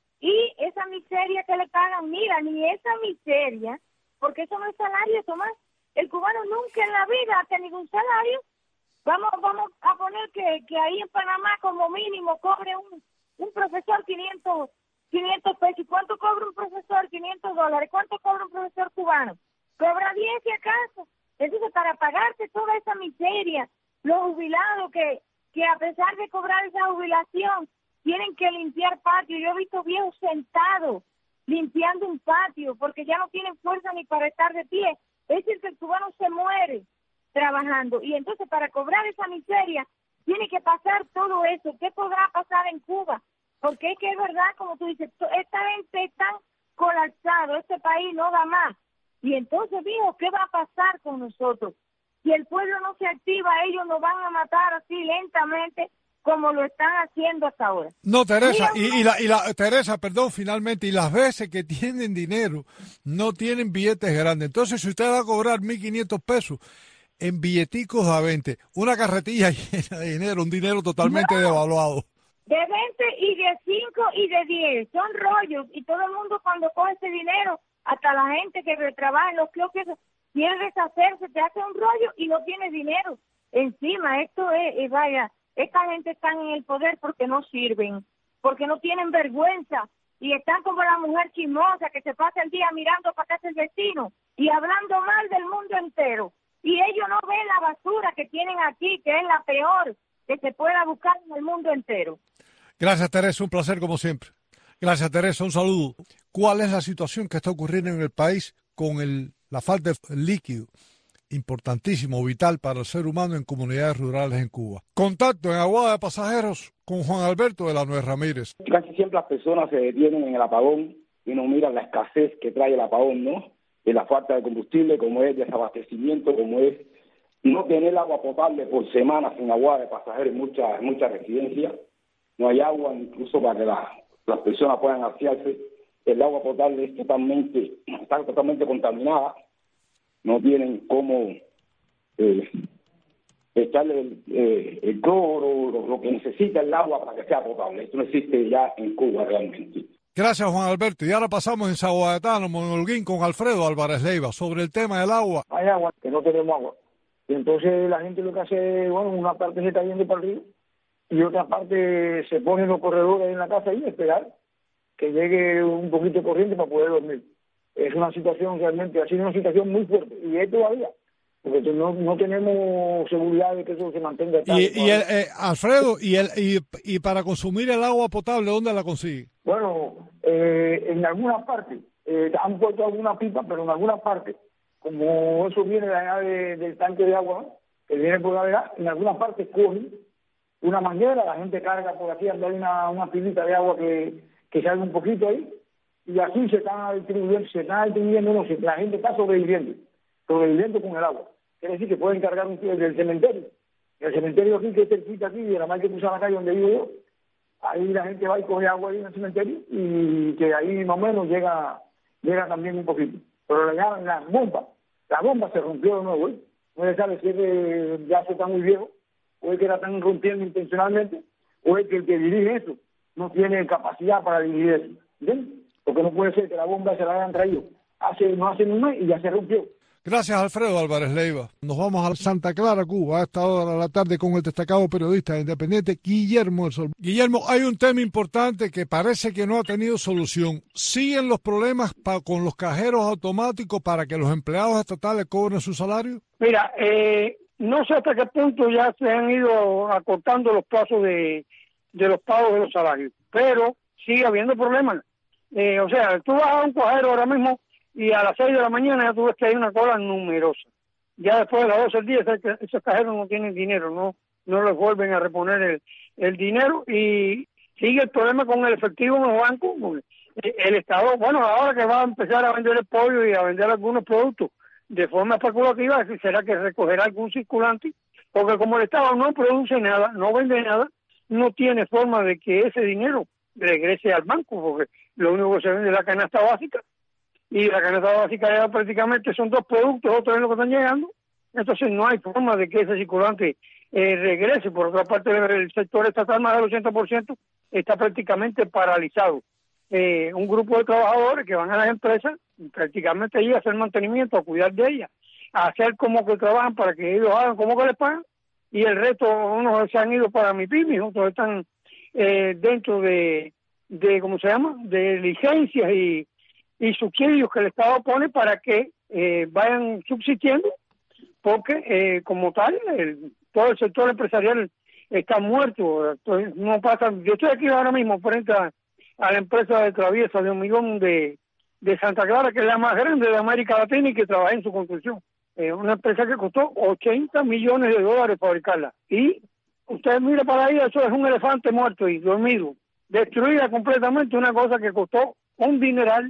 S13: Y esa miseria que le pagan, mira, ni esa miseria, porque eso no es salario, Tomás. El cubano nunca en la vida ha tenido un salario. Vamos vamos a poner que, que ahí en Panamá como mínimo cobre un, un profesor quinientos pesos. ¿Y cuánto cobra un profesor? quinientos dólares. ¿Cuánto cobra un profesor cubano? Cobra diez si acaso. Entonces, para pagarte toda esa miseria, los jubilados que, que a pesar de cobrar esa jubilación, tienen que limpiar patio. Yo he visto viejos sentados limpiando un patio porque ya no tienen fuerza ni para estar de pie. Es decir, que el cubano se muere trabajando. Y entonces, para cobrar esa miseria, tiene que pasar todo eso. ¿Qué podrá pasar en Cuba? Porque es que es verdad, como tú dices, esta gente está colapsado, este país no da más. Y entonces, viejo, ¿qué va a pasar con nosotros? Si el pueblo no se activa, ellos nos van a matar así lentamente como lo están haciendo hasta ahora.
S4: No, Teresa, y, y, la, y la Teresa, perdón, finalmente, y las veces que tienen dinero, no tienen billetes grandes. Entonces, si usted va a cobrar mil quinientos pesos en billeticos a veinte, una carretilla llena de dinero, un dinero totalmente no. devaluado.
S13: De veinte y de cinco y de diez, son rollos, y todo el mundo cuando coge ese dinero, hasta la gente que trabaja en los kioscos, quiere deshacerse, te hace un rollo y no tiene dinero encima. Esto es, es vaya... Esta gente está en el poder porque no sirven, porque no tienen vergüenza y están como la mujer chismosa que se pasa el día mirando para casa el vecino y hablando mal del mundo entero. Y ellos no ven la basura que tienen aquí, que es la peor que se pueda buscar en el mundo entero.
S4: Gracias, Teresa, un placer como siempre. Gracias, Teresa, un saludo. ¿Cuál es la situación que está ocurriendo en el país con el, la falta de líquido? Importantísimo, vital para el ser humano en comunidades rurales en Cuba. Contacto en Aguada de Pasajeros con Juan Alberto de la Nuez Ramírez.
S14: Casi siempre las personas se detienen en el apagón y no miran la escasez que trae el apagón, ¿no? De la falta de combustible, como es desabastecimiento, como es no tener agua potable por semanas en Aguada de Pasajeros en muchas muchas residencias. No hay agua incluso para que la, las personas puedan asearse. El agua potable es totalmente, está totalmente contaminada. No tienen cómo eh, echarle el, eh, el cloro, lo, lo que necesita el agua para que sea potable. Esto no existe ya en Cuba realmente.
S4: Gracias, Juan Alberto. Y ahora pasamos en Sahuayatano, Monolguín, con Alfredo Álvarez Leiva, sobre el tema del agua.
S9: Hay agua, que no tenemos agua. Y entonces la gente lo que hace, bueno, una parte se está yendo para el río y otra parte se pone en los corredores en la casa y esperar que llegue un poquito de corriente para poder dormir. Es una situación realmente, ha sido una situación muy fuerte, y es todavía, porque no, no tenemos seguridad de que eso se mantenga.
S4: Y, y el, eh, Alfredo, y, el, y, y para consumir el agua potable, ¿dónde la consigue?
S9: Bueno, eh, en algunas partes, eh, han puesto alguna pipa, pero en algunas partes, como eso viene de allá de, del tanque de agua, ¿no? Que viene por allá, en algunas partes cogen una manguera, la gente carga por aquí, anda una, una pilita de agua que, que sale un poquito ahí, y así se están distribuyendo, se están distribuyendo, no, la gente está sobreviviendo, sobreviviendo con el agua. Quiere decir que pueden cargar un tío del cementerio. El cementerio aquí, que es cerquita aquí, de la marca que puso la calle donde vivo yo, ahí la gente va y coge agua ahí en el cementerio, y que ahí más o menos llega, llega también un poquito. Pero la, la bomba, la bomba se rompió de nuevo, ¿eh? No se sabe si es que ya se está muy viejo, o es que la están rompiendo intencionalmente, o es que el que dirige eso no tiene capacidad para dirigir eso. ¿Entiendes? Porque no puede ser que la bomba se la hayan traído hace no hace un mes y ya se rompió.
S4: Gracias, Alfredo Álvarez Leiva. Nos vamos a Santa Clara, Cuba, a esta hora de la tarde con el destacado periodista independiente Guillermo El Sol. Guillermo, hay un tema importante que parece que no ha tenido solución. ¿Siguen los problemas pa con los cajeros automáticos para que los empleados estatales cobren su salario?
S6: Mira, eh, no sé hasta qué punto ya se han ido acortando los plazos de, de los pagos de los salarios, pero sigue habiendo problemas.
S15: Eh, o sea, tú vas a un cajero ahora mismo y a las seis de la mañana ya tú ves que hay una cola numerosa. Ya después de las doce del día, esos, esos cajeros no tienen dinero, no no les vuelven a reponer el, el dinero y sigue el problema con el efectivo en los bancos. El Estado, bueno, ahora que va a empezar a vender el pollo y a vender algunos productos de forma especulativa, será que recogerá algún circulante, porque como el Estado no produce nada, no vende nada, no tiene forma de que ese dinero regrese al banco, porque lo único que se vende es la canasta básica, y la canasta básica ya prácticamente son dos productos, otros es lo que están llegando, entonces no hay forma de que ese circulante eh, regrese. Por otra parte, el sector estatal, más del ochenta por ciento, está prácticamente paralizado. Eh, un grupo de trabajadores que van a las empresas prácticamente allí a hacer mantenimiento, a cuidar de ellas, a hacer como que trabajan para que ellos hagan como que les pagan, y el resto, unos se han ido para MIPYME, otros están eh, dentro de, de, ¿cómo se llama?, de licencias y, y subsidios que el Estado pone para que eh, vayan subsistiendo, porque eh, como tal, el, todo el sector empresarial está muerto. Entonces, no pasa. Yo estoy aquí ahora mismo frente a, a la empresa de traviesa de hormigón de, de Santa Clara, que es la más grande de América Latina y que trabaja en su construcción. Es eh, una empresa que costó ochenta millones de dólares fabricarla. Y usted mira para ahí, eso es un elefante muerto y dormido, destruida completamente, una cosa que costó un dineral,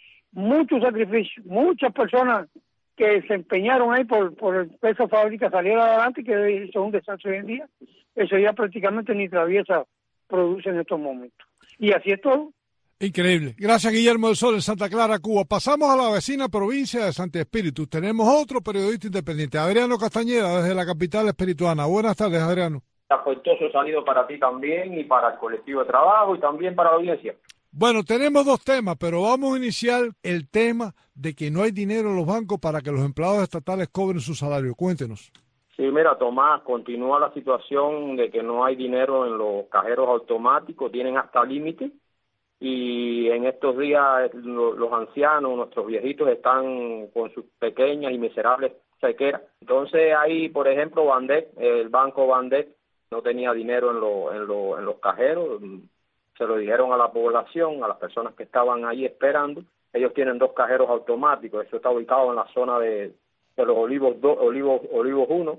S15: mucho sacrificio, muchas personas que se empeñaron ahí por, por esa fábrica saliera adelante, que son un desastre hoy en día. Eso ya prácticamente ni traviesa produce en estos momentos. Y así es todo.
S4: Increíble. Gracias, Guillermo del Sol, en Santa Clara, Cuba. Pasamos a la vecina provincia de Santi Espíritu. Tenemos otro periodista independiente, Adriano Castañeda, desde la capital espirituana. Buenas tardes, Adriano.
S16: Afectuoso saludo para ti también y para el colectivo de trabajo y también para la audiencia.
S4: Bueno, tenemos dos temas, pero vamos a iniciar el tema de que no hay dinero en los bancos para que los empleados estatales cobren su salario. Cuéntenos.
S16: Sí, mira, Tomás, continúa la situación de que no hay dinero en los cajeros automáticos, tienen hasta límite, y en estos días lo, los ancianos, nuestros viejitos, están con sus pequeñas y miserables chequeras. Entonces ahí, por ejemplo, Bandet, el banco Bandet no tenía dinero en, lo, en, lo, en los cajeros. Se lo dijeron a la población, a las personas que estaban ahí esperando. Ellos tienen dos cajeros automáticos, eso está ubicado en la zona de, de los Olivos dos, Olivos, Olivos uno,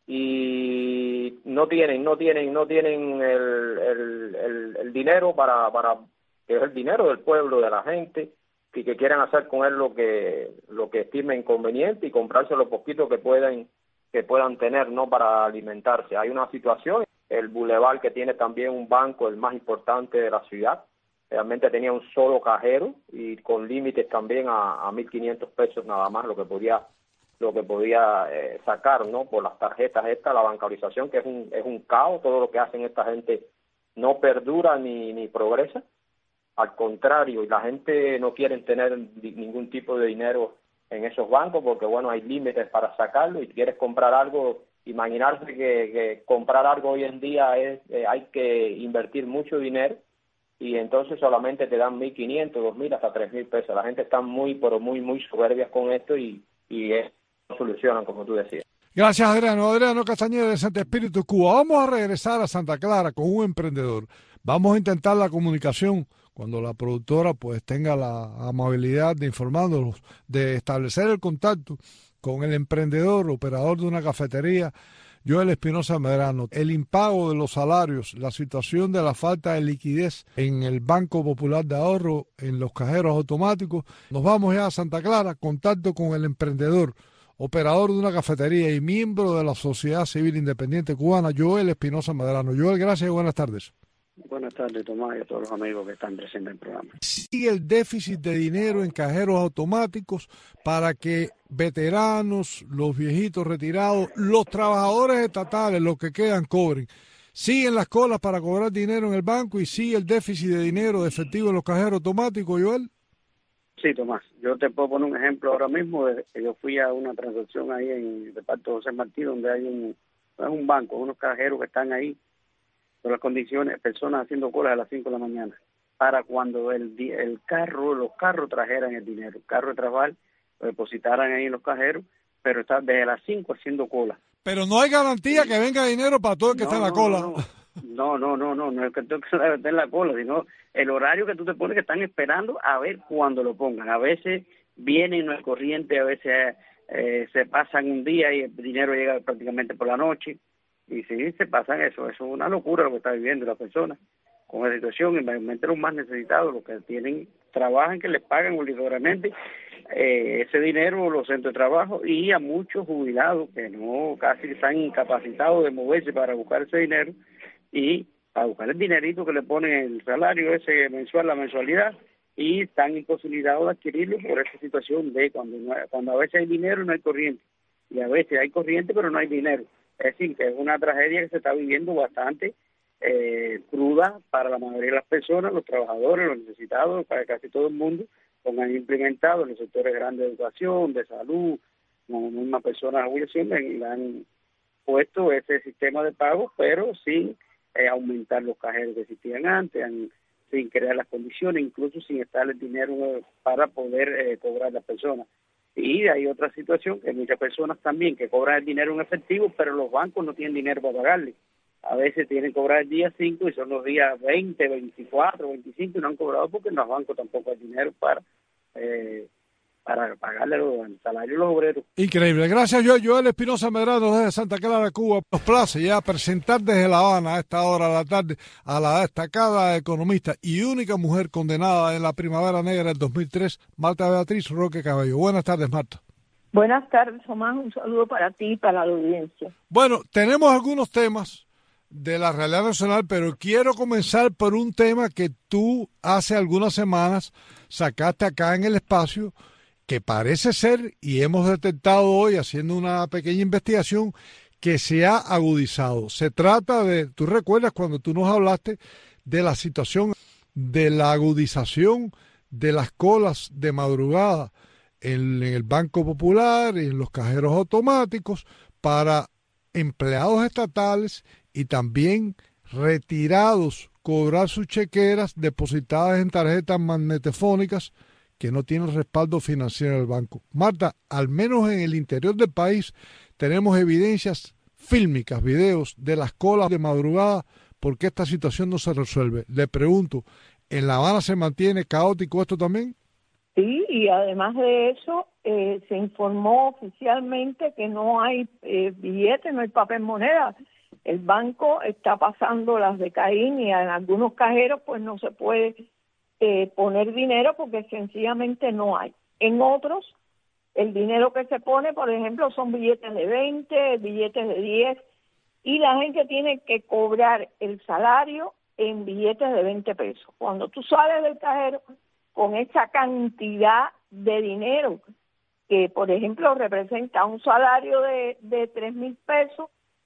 S16: y no tienen, no tienen, no tienen el, el, el, el dinero para, para, que es el dinero del pueblo, de la gente, y que quieran hacer con él lo que, lo que estimen conveniente y comprarse lo poquito que puedan, que puedan tener, ¿no?, para alimentarse. Hay una situación. El Boulevard, que tiene también un banco, el más importante de la ciudad, realmente tenía un solo cajero y con límites también a, a mil quinientos pesos nada más lo que podía lo que podía eh, sacar, ¿no?, por las tarjetas estas, la bancarización, que es un es un caos. Todo lo que hacen esta gente no perdura ni, ni progresa, al contrario, y la gente no quiere tener ningún tipo de dinero en esos bancos porque, bueno, hay límites para sacarlo, y quieres comprar algo. Imaginarse que, que comprar algo hoy en día es eh, hay que invertir mucho dinero, y entonces solamente te dan mil quinientos, dos mil, hasta tres mil pesos. La gente está muy, pero muy, muy soberbias con esto y, y es, no solucionan, como tú decías.
S4: Gracias, Adriano. Adriano Castañeda, de Santi Espíritu, Cuba. Vamos a regresar a Santa Clara con un emprendedor. Vamos a intentar la comunicación cuando la productora pues tenga la amabilidad de informándonos, de establecer el contacto con el emprendedor, operador de una cafetería, Joel Espinosa Medrano. El impago de los salarios, la situación de la falta de liquidez en el Banco Popular de Ahorro, en los cajeros automáticos. Nos vamos ya a Santa Clara, contacto con el emprendedor, operador de una cafetería y miembro de la Sociedad Civil Independiente Cubana, Joel Espinosa Medrano. Joel, gracias y buenas tardes.
S17: Buenas tardes, Tomás, y a todos los amigos que están presentes en el programa.
S4: Sigue el déficit de dinero en cajeros automáticos para que veteranos, los viejitos retirados, los trabajadores estatales, los que quedan, cobren. Siguen las colas para cobrar dinero en el banco y sigue el déficit de dinero de efectivo en los cajeros automáticos, Joel.
S17: Sí, Tomás, yo te puedo poner un ejemplo ahora mismo. De que yo fui a una transacción ahí en el reparto José Martí, donde hay un, un banco, unos cajeros que están ahí por las condiciones, personas haciendo colas a las cinco de la mañana, para cuando el el carro, los carros trajeran el dinero, el carro de trabajo lo depositaran ahí en los cajeros, pero está desde las cinco haciendo cola.
S4: Pero no hay garantía que venga dinero para todo el que
S17: no,
S4: está en la
S17: no,
S4: cola.
S17: No, no. No, no, no, no, no es que tengo que meter la cola, sino el horario que tú te pones que están esperando a ver cuándo lo pongan. A veces viene y no es corriente, a veces eh, se pasan un día y el dinero llega prácticamente por la noche. Y sí, se pasan eso, eso es una locura lo que está viviendo la persona con la situación, y mayormente los más necesitados, los que tienen, trabajan, que les pagan obligatoriamente eh, ese dinero, los centros de trabajo, y a muchos jubilados que no, casi están incapacitados de moverse para buscar ese dinero, y para buscar el dinerito que le ponen el salario ese mensual, la mensualidad, y están imposibilitados de adquirirlo por esa situación de cuando, no hay, cuando a veces hay dinero no hay corriente, y a veces hay corriente pero no hay dinero. Es decir, que es una tragedia que se está viviendo bastante eh, cruda para la mayoría de las personas, los trabajadores, los necesitados, para casi todo el mundo, como han implementado en los sectores grandes de educación, de salud, como mismas personas de jubilación, le han puesto ese sistema de pago, pero sin eh, aumentar los cajeros que existían antes, han, sin crear las condiciones, incluso sin estar el dinero para poder eh, cobrar a las personas. Y hay otra situación, que muchas personas también que cobran el dinero en efectivo, pero los bancos no tienen dinero para pagarle. A veces tienen que cobrar el día cinco y son los días veinte, veinticuatro, veinticinco y no han cobrado porque en los bancos tampoco hay dinero para eh, para pagarle los, el salario a los obreros.
S4: Increíble. Gracias, yo, Joel Espinosa Medrano desde Santa Clara, Cuba. Nos place ya presentar desde La Habana a esta hora de la tarde a la destacada economista y única mujer condenada en la Primavera Negra del dos mil tres, Marta Beatriz Roque Cabello. Buenas tardes, Marta.
S18: Buenas tardes, Omar. Un saludo para ti y para la audiencia.
S4: Bueno, tenemos algunos temas de la realidad nacional, pero quiero comenzar por un tema que tú hace algunas semanas sacaste acá en el espacio, que parece ser, y hemos detectado hoy haciendo una pequeña investigación, que se ha agudizado. Se trata de, tú recuerdas cuando tú nos hablaste de la situación de la agudización de las colas de madrugada en, en el Banco Popular y en los cajeros automáticos para empleados estatales y también retirados cobrar sus chequeras depositadas en tarjetas magnetofónicas que no tienen respaldo financiero del banco. Marta, al menos en el interior del país tenemos evidencias fílmicas, videos de las colas de madrugada. ¿Por qué esta situación no se resuelve? Le pregunto, ¿en La Habana se mantiene caótico esto también?
S18: Sí, y además de eso, eh, se informó oficialmente que no hay eh, billetes, no hay papel moneda. El banco está pasando las de Caín y en algunos cajeros pues no se puede eh, poner dinero porque sencillamente no hay. En otros, el dinero que se pone, por ejemplo, son billetes de veinte, billetes de diez, y la gente tiene que cobrar el salario en billetes de veinte pesos. Cuando tú sales del cajero con esa cantidad de dinero, que por ejemplo representa un salario de, de tres mil pesos,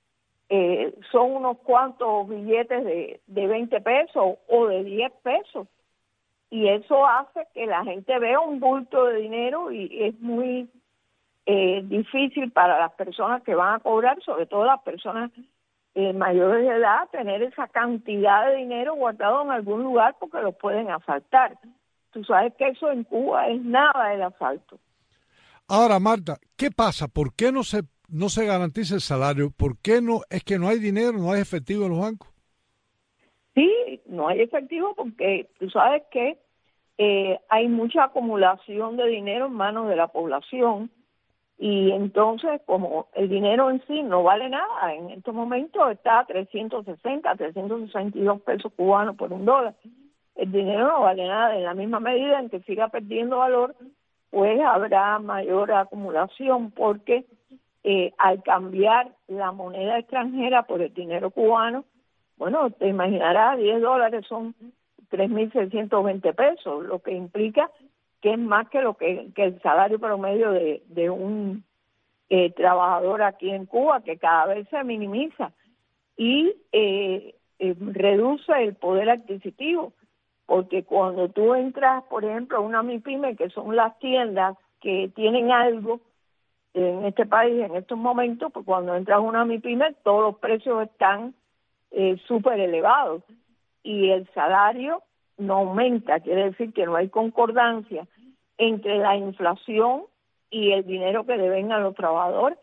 S18: eh, son unos cuantos billetes de, de veinte pesos o de diez pesos. Y eso hace que la gente vea un bulto de dinero y es muy eh, difícil para las personas que van a cobrar, sobre todo las personas eh, mayores de edad, tener esa cantidad de dinero guardado en algún lugar porque los pueden asaltar. Tú sabes que eso en Cuba es nada del asalto.
S4: Ahora, Marta, ¿qué pasa? ¿Por qué no se no se garantiza el salario? ¿Por qué no? ¿Es que no hay dinero, no hay efectivo en los bancos?
S18: Sí, no hay efectivo porque tú sabes que eh, hay mucha acumulación de dinero en manos de la población y entonces como el dinero en sí no vale nada, en estos momentos está a trescientos sesenta, trescientos sesenta y dos pesos cubanos por un dólar. El dinero no vale nada. En la misma medida en que siga perdiendo valor, pues habrá mayor acumulación porque eh, al cambiar la moneda extranjera por el dinero cubano, bueno, te imaginarás, diez dólares son tres mil seiscientos veinte pesos, lo que implica que es más que lo que, que el salario promedio de, de un eh, trabajador aquí en Cuba, que cada vez se minimiza y eh, eh, reduce el poder adquisitivo. Porque cuando tú entras, por ejemplo, a una MIPYME, que son las tiendas que tienen algo en este país en estos momentos, pues cuando entras a una MIPYME todos los precios están eh, súper elevados y el salario no aumenta, quiere decir que no hay concordancia entre la inflación y el dinero que deben a los trabajadores.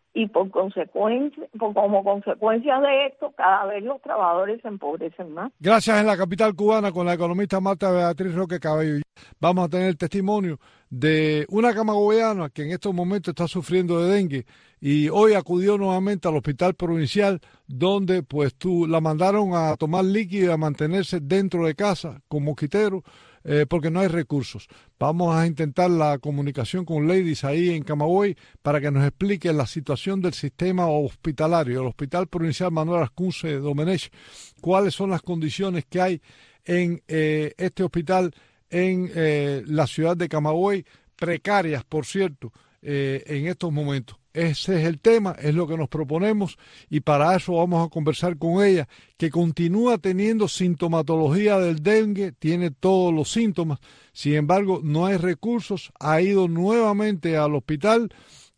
S18: y por consecuencia, por, como consecuencia de esto, cada vez los trabajadores se empobrecen más.
S4: Gracias. En la capital cubana, con la economista Marta Beatriz Roque Cabello, vamos a tener el testimonio de una camagüeyana que en estos momentos está sufriendo de dengue y hoy acudió nuevamente al hospital provincial, donde pues tú la mandaron a tomar líquido y a mantenerse dentro de casa con mosquitero, eh, porque no hay recursos. Vamos a intentar la comunicación con Ladies ahí en Camagüey para que nos explique la situación del sistema hospitalario, el Hospital Provincial Manuel Ascunce Domenech, cuáles son las condiciones que hay en eh, este hospital en eh, la ciudad de Camagüey, precarias, por cierto, eh, en estos momentos. Ese es el tema, es lo que nos proponemos y para eso vamos a conversar con ella, que continúa teniendo sintomatología del dengue, tiene todos los síntomas, sin embargo no hay recursos, ha ido nuevamente al hospital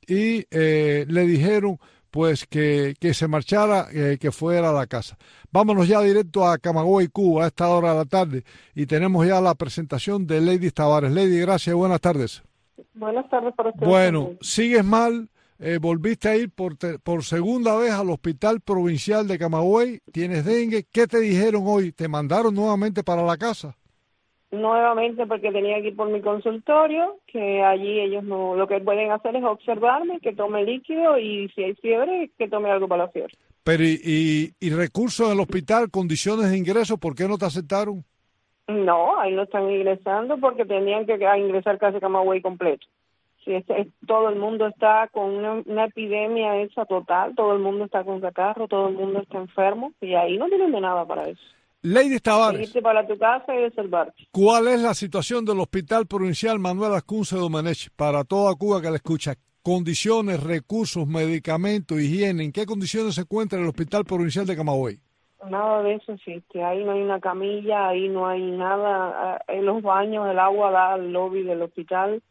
S4: y eh, le dijeron pues que, que se marchara, eh, que fuera a la casa. Vámonos ya directo a Camagüey, Cuba, a esta hora de la tarde y tenemos ya la presentación de Lady Tavares. Lady, gracias, buenas tardes.
S19: Buenas tardes para usted.
S4: Bueno, sigues mal. Eh, volviste a ir por, te, por segunda vez al Hospital Provincial de Camagüey, tienes dengue. ¿Qué te dijeron hoy? ¿Te mandaron nuevamente para la casa?
S19: Nuevamente porque tenía que ir por mi consultorio, que allí ellos no, lo que pueden hacer es observarme, que tome líquido y si hay fiebre, que tome algo para la fiebre.
S4: Pero y, y, y recursos en el hospital, condiciones de ingreso, ¿por qué no te aceptaron?
S19: No, ahí no están ingresando porque tenían que ingresar casi Camagüey completo. Sí, es, es, todo el mundo está con una, una epidemia esa total, todo el mundo está con catarro, todo el mundo está enfermo y ahí no tienen de nada para eso.
S4: Lady Tavares,
S19: irte para tu casa y reservarte.
S4: ¿Cuál es la situación del Hospital Provincial Manuel Ascunce Domenech para toda Cuba que la escucha? Condiciones, recursos, medicamentos, higiene, ¿en qué condiciones se encuentra el Hospital Provincial de Camagüey?
S19: Nada de eso existe, ahí no hay una camilla, ahí no hay nada, en los baños, el agua da al lobby del hospital.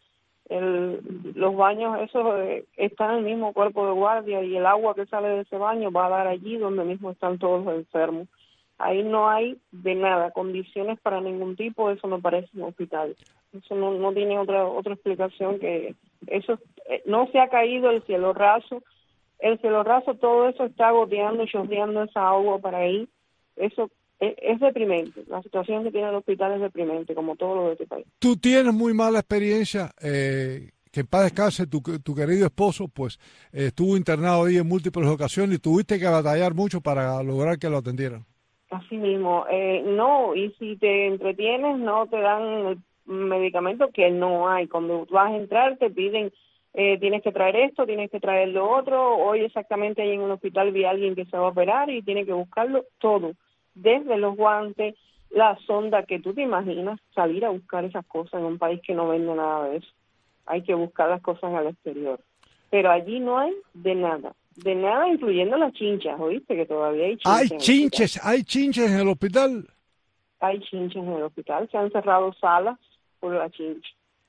S19: El, los baños esos eh, están en el mismo cuerpo de guardia y el agua que sale de ese baño va a dar allí donde mismo están todos los enfermos. Ahí no hay de nada, condiciones para ningún tipo, eso me parece un hospital. Eso no, no tiene otra otra explicación que eso. Eh, no se ha caído el cielo raso, el cielo raso todo eso está goteando y chorreando esa agua para ahí. Eso es, es deprimente, la situación que tiene el hospital es deprimente, como todo lo de este país.
S4: Tú tienes muy mala experiencia, eh, que en paz descanse tu, tu querido esposo, pues eh, estuvo internado ahí en múltiples ocasiones y tuviste que batallar mucho para lograr que lo atendieran.
S19: Así mismo, eh, no, y si te entretienes no te dan el medicamento que no hay. Cuando vas a entrar te piden, eh, tienes que traer esto, tienes que traer lo otro. Hoy exactamente ahí en un hospital vi a alguien que se va a operar y tiene que buscarlo todo, desde los guantes, la sonda, que tú te imaginas salir a buscar esas cosas en un país que no vende nada de eso. Hay que buscar las cosas al exterior. Pero allí no hay de nada. De nada, incluyendo las chinchas, ¿oíste? Que todavía hay chinches.
S4: ¿Hay chinches? ¿Hay chinches en el hospital?
S19: Hay chinches en el hospital. Se han cerrado salas por la chincha.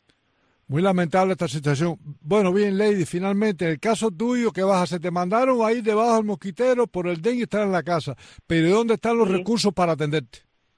S4: Muy lamentable esta situación. Bueno, bien, Lady, finalmente, el caso tuyo, ¿qué vas a hacer? Te mandaron ahí debajo del mosquitero por el dengue y estar en la casa. Pero ¿dónde están los sí. recursos para atenderte?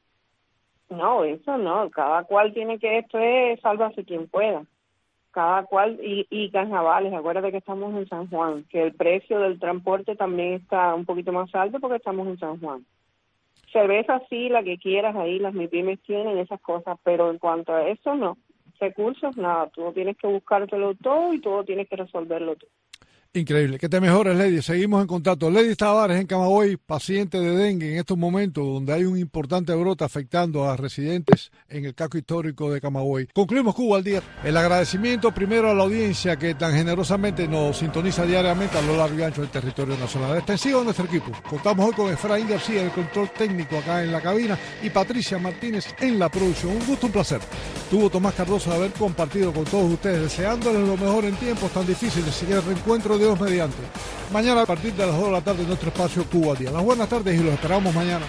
S19: No, eso no. Cada cual tiene que, esto es sálvase quien pueda. Cada cual, y, y carnavales, acuérdate que estamos en San Juan, que el precio del transporte también está un poquito más alto porque estamos en San Juan. Cerveza sí, la que quieras ahí, las MIPYMES tienen esas cosas, pero en cuanto a eso no, recursos nada, tú tienes que buscártelo todo y todo tienes que resolverlo tú.
S4: Increíble, que te mejores, Lady. Seguimos en contacto. Lady Tavares en Camagüey, paciente de dengue en estos momentos donde hay un importante brote afectando a residentes en el casco histórico de Camagüey. Concluimos Cuba al día. El agradecimiento primero a la audiencia que tan generosamente nos sintoniza diariamente a lo largo y ancho del territorio nacional. Extensivo a nuestro equipo. Contamos hoy con Efraín García, el control técnico acá en la cabina, y Patricia Martínez en la producción. Un gusto, un placer. Tuvo Tomás Cardoso de haber compartido con todos ustedes, deseándoles lo mejor en tiempos tan difíciles y el reencuentro de Dios mediante. Mañana a partir de las dos de la tarde en nuestro espacio Cuba al Día. Las buenas tardes y los esperamos mañana.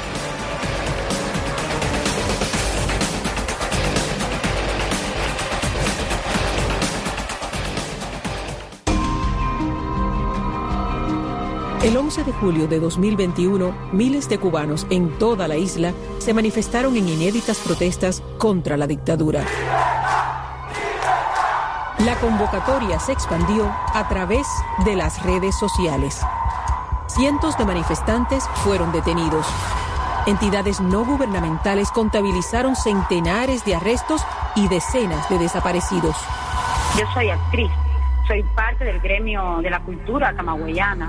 S20: El once de julio de dos mil veintiuno, miles de cubanos en toda la isla se manifestaron en inéditas protestas contra la dictadura. La convocatoria se expandió a través de las redes sociales. Cientos de manifestantes fueron detenidos. Entidades no gubernamentales contabilizaron centenares de arrestos y decenas de desaparecidos.
S21: Yo soy actriz, soy parte del gremio de la cultura camagüeyana.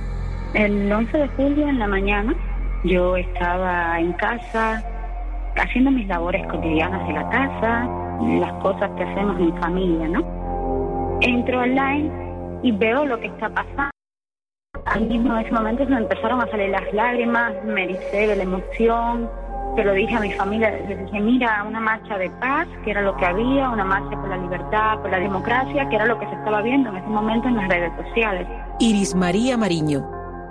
S21: El once de julio en la mañana yo estaba en casa haciendo mis labores cotidianas de la casa, las cosas que hacemos en familia, ¿no? Entro online y veo lo que está pasando. Al mismo en ese momento me empezaron a salir las lágrimas, me ericé de la emoción, se lo dije a mi familia, les dije, mira, una marcha de paz, que era lo que había, una marcha por la libertad, por la democracia, que era lo que se estaba viendo en ese momento en las redes sociales.
S20: Iris María Mariño,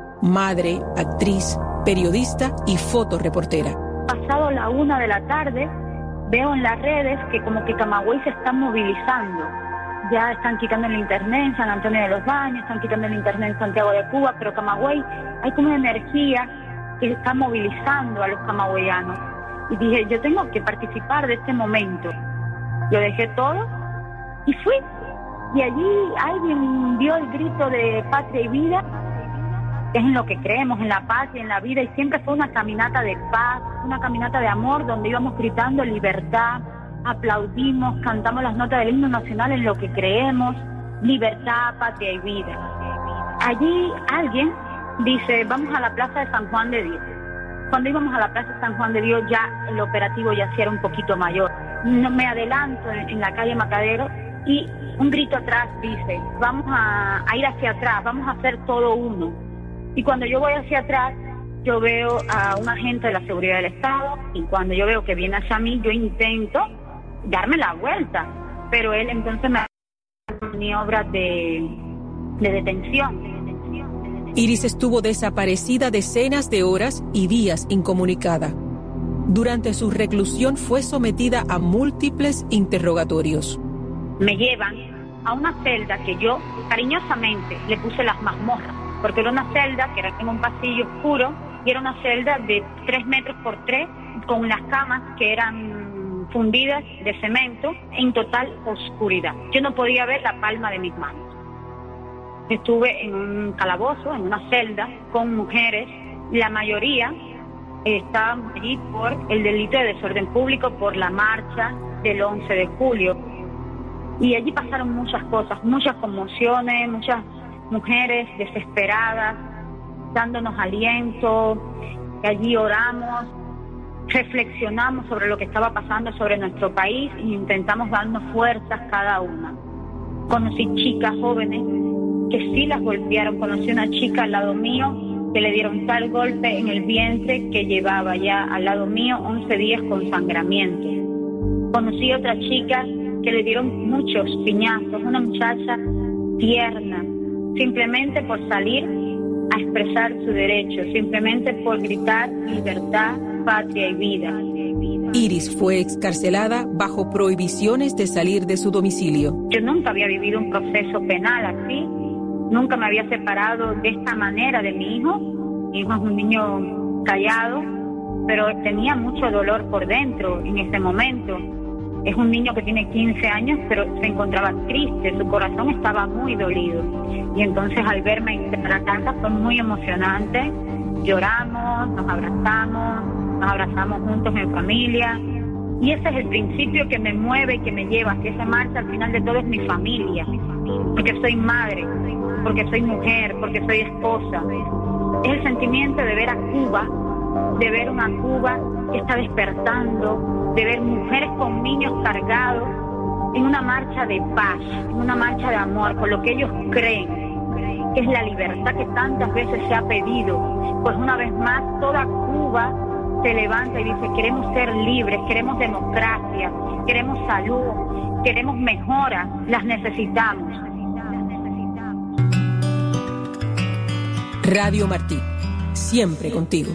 S20: madre, actriz, periodista y fotoreportera.
S21: Pasado la una de la tarde, veo en las redes que como que Camagüey se está movilizando. Ya están quitando el internet en San Antonio de los Baños, están quitando el internet en Santiago de Cuba, pero Camagüey, hay como una energía que está movilizando a los camagüeyanos. Y dije, yo tengo que participar de este momento. Lo dejé todo y fui. Y allí alguien dio el grito de patria y vida, que es en lo que creemos, en la paz y en la vida, y siempre fue una caminata de paz, una caminata de amor, donde íbamos gritando libertad, aplaudimos, cantamos las notas del himno nacional en lo que creemos, libertad, patria y vida. Allí alguien dice, vamos a la Plaza de San Juan de Dios. Cuando íbamos a la Plaza de San Juan de Dios ya el operativo ya sí era un poquito mayor. No me adelanto en, en la calle Macadero y un grito atrás dice, vamos a, a ir hacia atrás, vamos a hacer todo uno. Y cuando yo voy hacia atrás, yo veo a un agente de la seguridad del Estado, y cuando yo veo que viene hacia mí, yo intento darme la vuelta, pero él entonces me hace maniobras de, de detención.
S20: Iris estuvo desaparecida decenas de horas y días incomunicada. Durante su reclusión fue sometida a múltiples interrogatorios.
S21: Me llevan a una celda que yo cariñosamente le puse las mazmorras, porque era una celda que era en un pasillo oscuro y era una celda de tres metros por tres con las camas que eran fundidas de cemento en total oscuridad. Yo no podía ver la palma de mis manos. Estuve en un calabozo, en una celda, con mujeres. La mayoría estaban allí por el delito de desorden público, por la marcha del once de julio. Y allí pasaron muchas cosas, muchas conmociones, muchas mujeres desesperadas, dándonos aliento. Allí oramos, reflexionamos sobre lo que estaba pasando sobre nuestro país e intentamos darnos fuerzas cada una. Conocí chicas jóvenes que sí las golpearon. Conocí una chica al lado mío que le dieron tal golpe en el vientre que llevaba ya al lado mío once días con sangramiento. Conocí otra chica que le dieron muchos piñazos, una muchacha tierna, simplemente por salir a expresar su derecho, simplemente por gritar libertad, patria y vida.
S20: Iris fue excarcelada bajo prohibiciones de salir de su domicilio.
S21: Yo nunca había vivido un proceso penal así, nunca me había separado de esta manera de mi hijo. Mi hijo es un niño callado, pero tenía mucho dolor por dentro en ese momento. Es un niño que tiene quince años, pero se encontraba triste, su corazón estaba muy dolido. Y entonces al verme entrar a casa fue muy emocionante. Lloramos, nos abrazamos, nos abrazamos juntos en familia. Y ese es el principio que me mueve y que me lleva hacia esa marcha. Al final de todo es mi familia, porque soy madre, porque soy mujer, porque soy esposa. Es el sentimiento de ver a Cuba, de ver una Cuba que está despertando, de ver mujeres con niños cargados en una marcha de paz, en una marcha de amor, por lo que ellos creen que es la libertad que tantas veces se ha pedido. Pues una vez más toda Cuba se levanta y dice, queremos ser libres, queremos democracia, queremos salud, queremos mejoras, las necesitamos.
S20: Radio Martí, siempre contigo.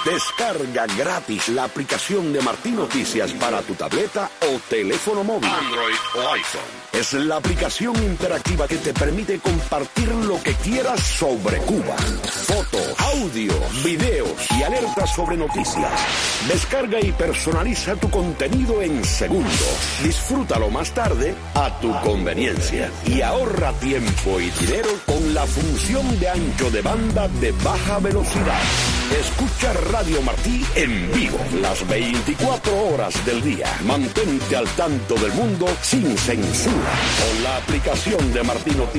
S1: Descarga gratis la aplicación de Martí Noticias para tu tableta o teléfono móvil, Android o iPhone. Es la aplicación interactiva que te permite compartir lo que quieras sobre Cuba. Fotos, audio, videos y alertas sobre noticias. Descarga y personaliza tu contenido en segundos. Disfrútalo más tarde a tu conveniencia. Y ahorra tiempo y dinero con la función de ancho de banda de baja velocidad. Escucha Radio Martí en vivo las veinticuatro horas del día. Mantente al tanto del mundo sin censura con la aplicación de Martí Noticias.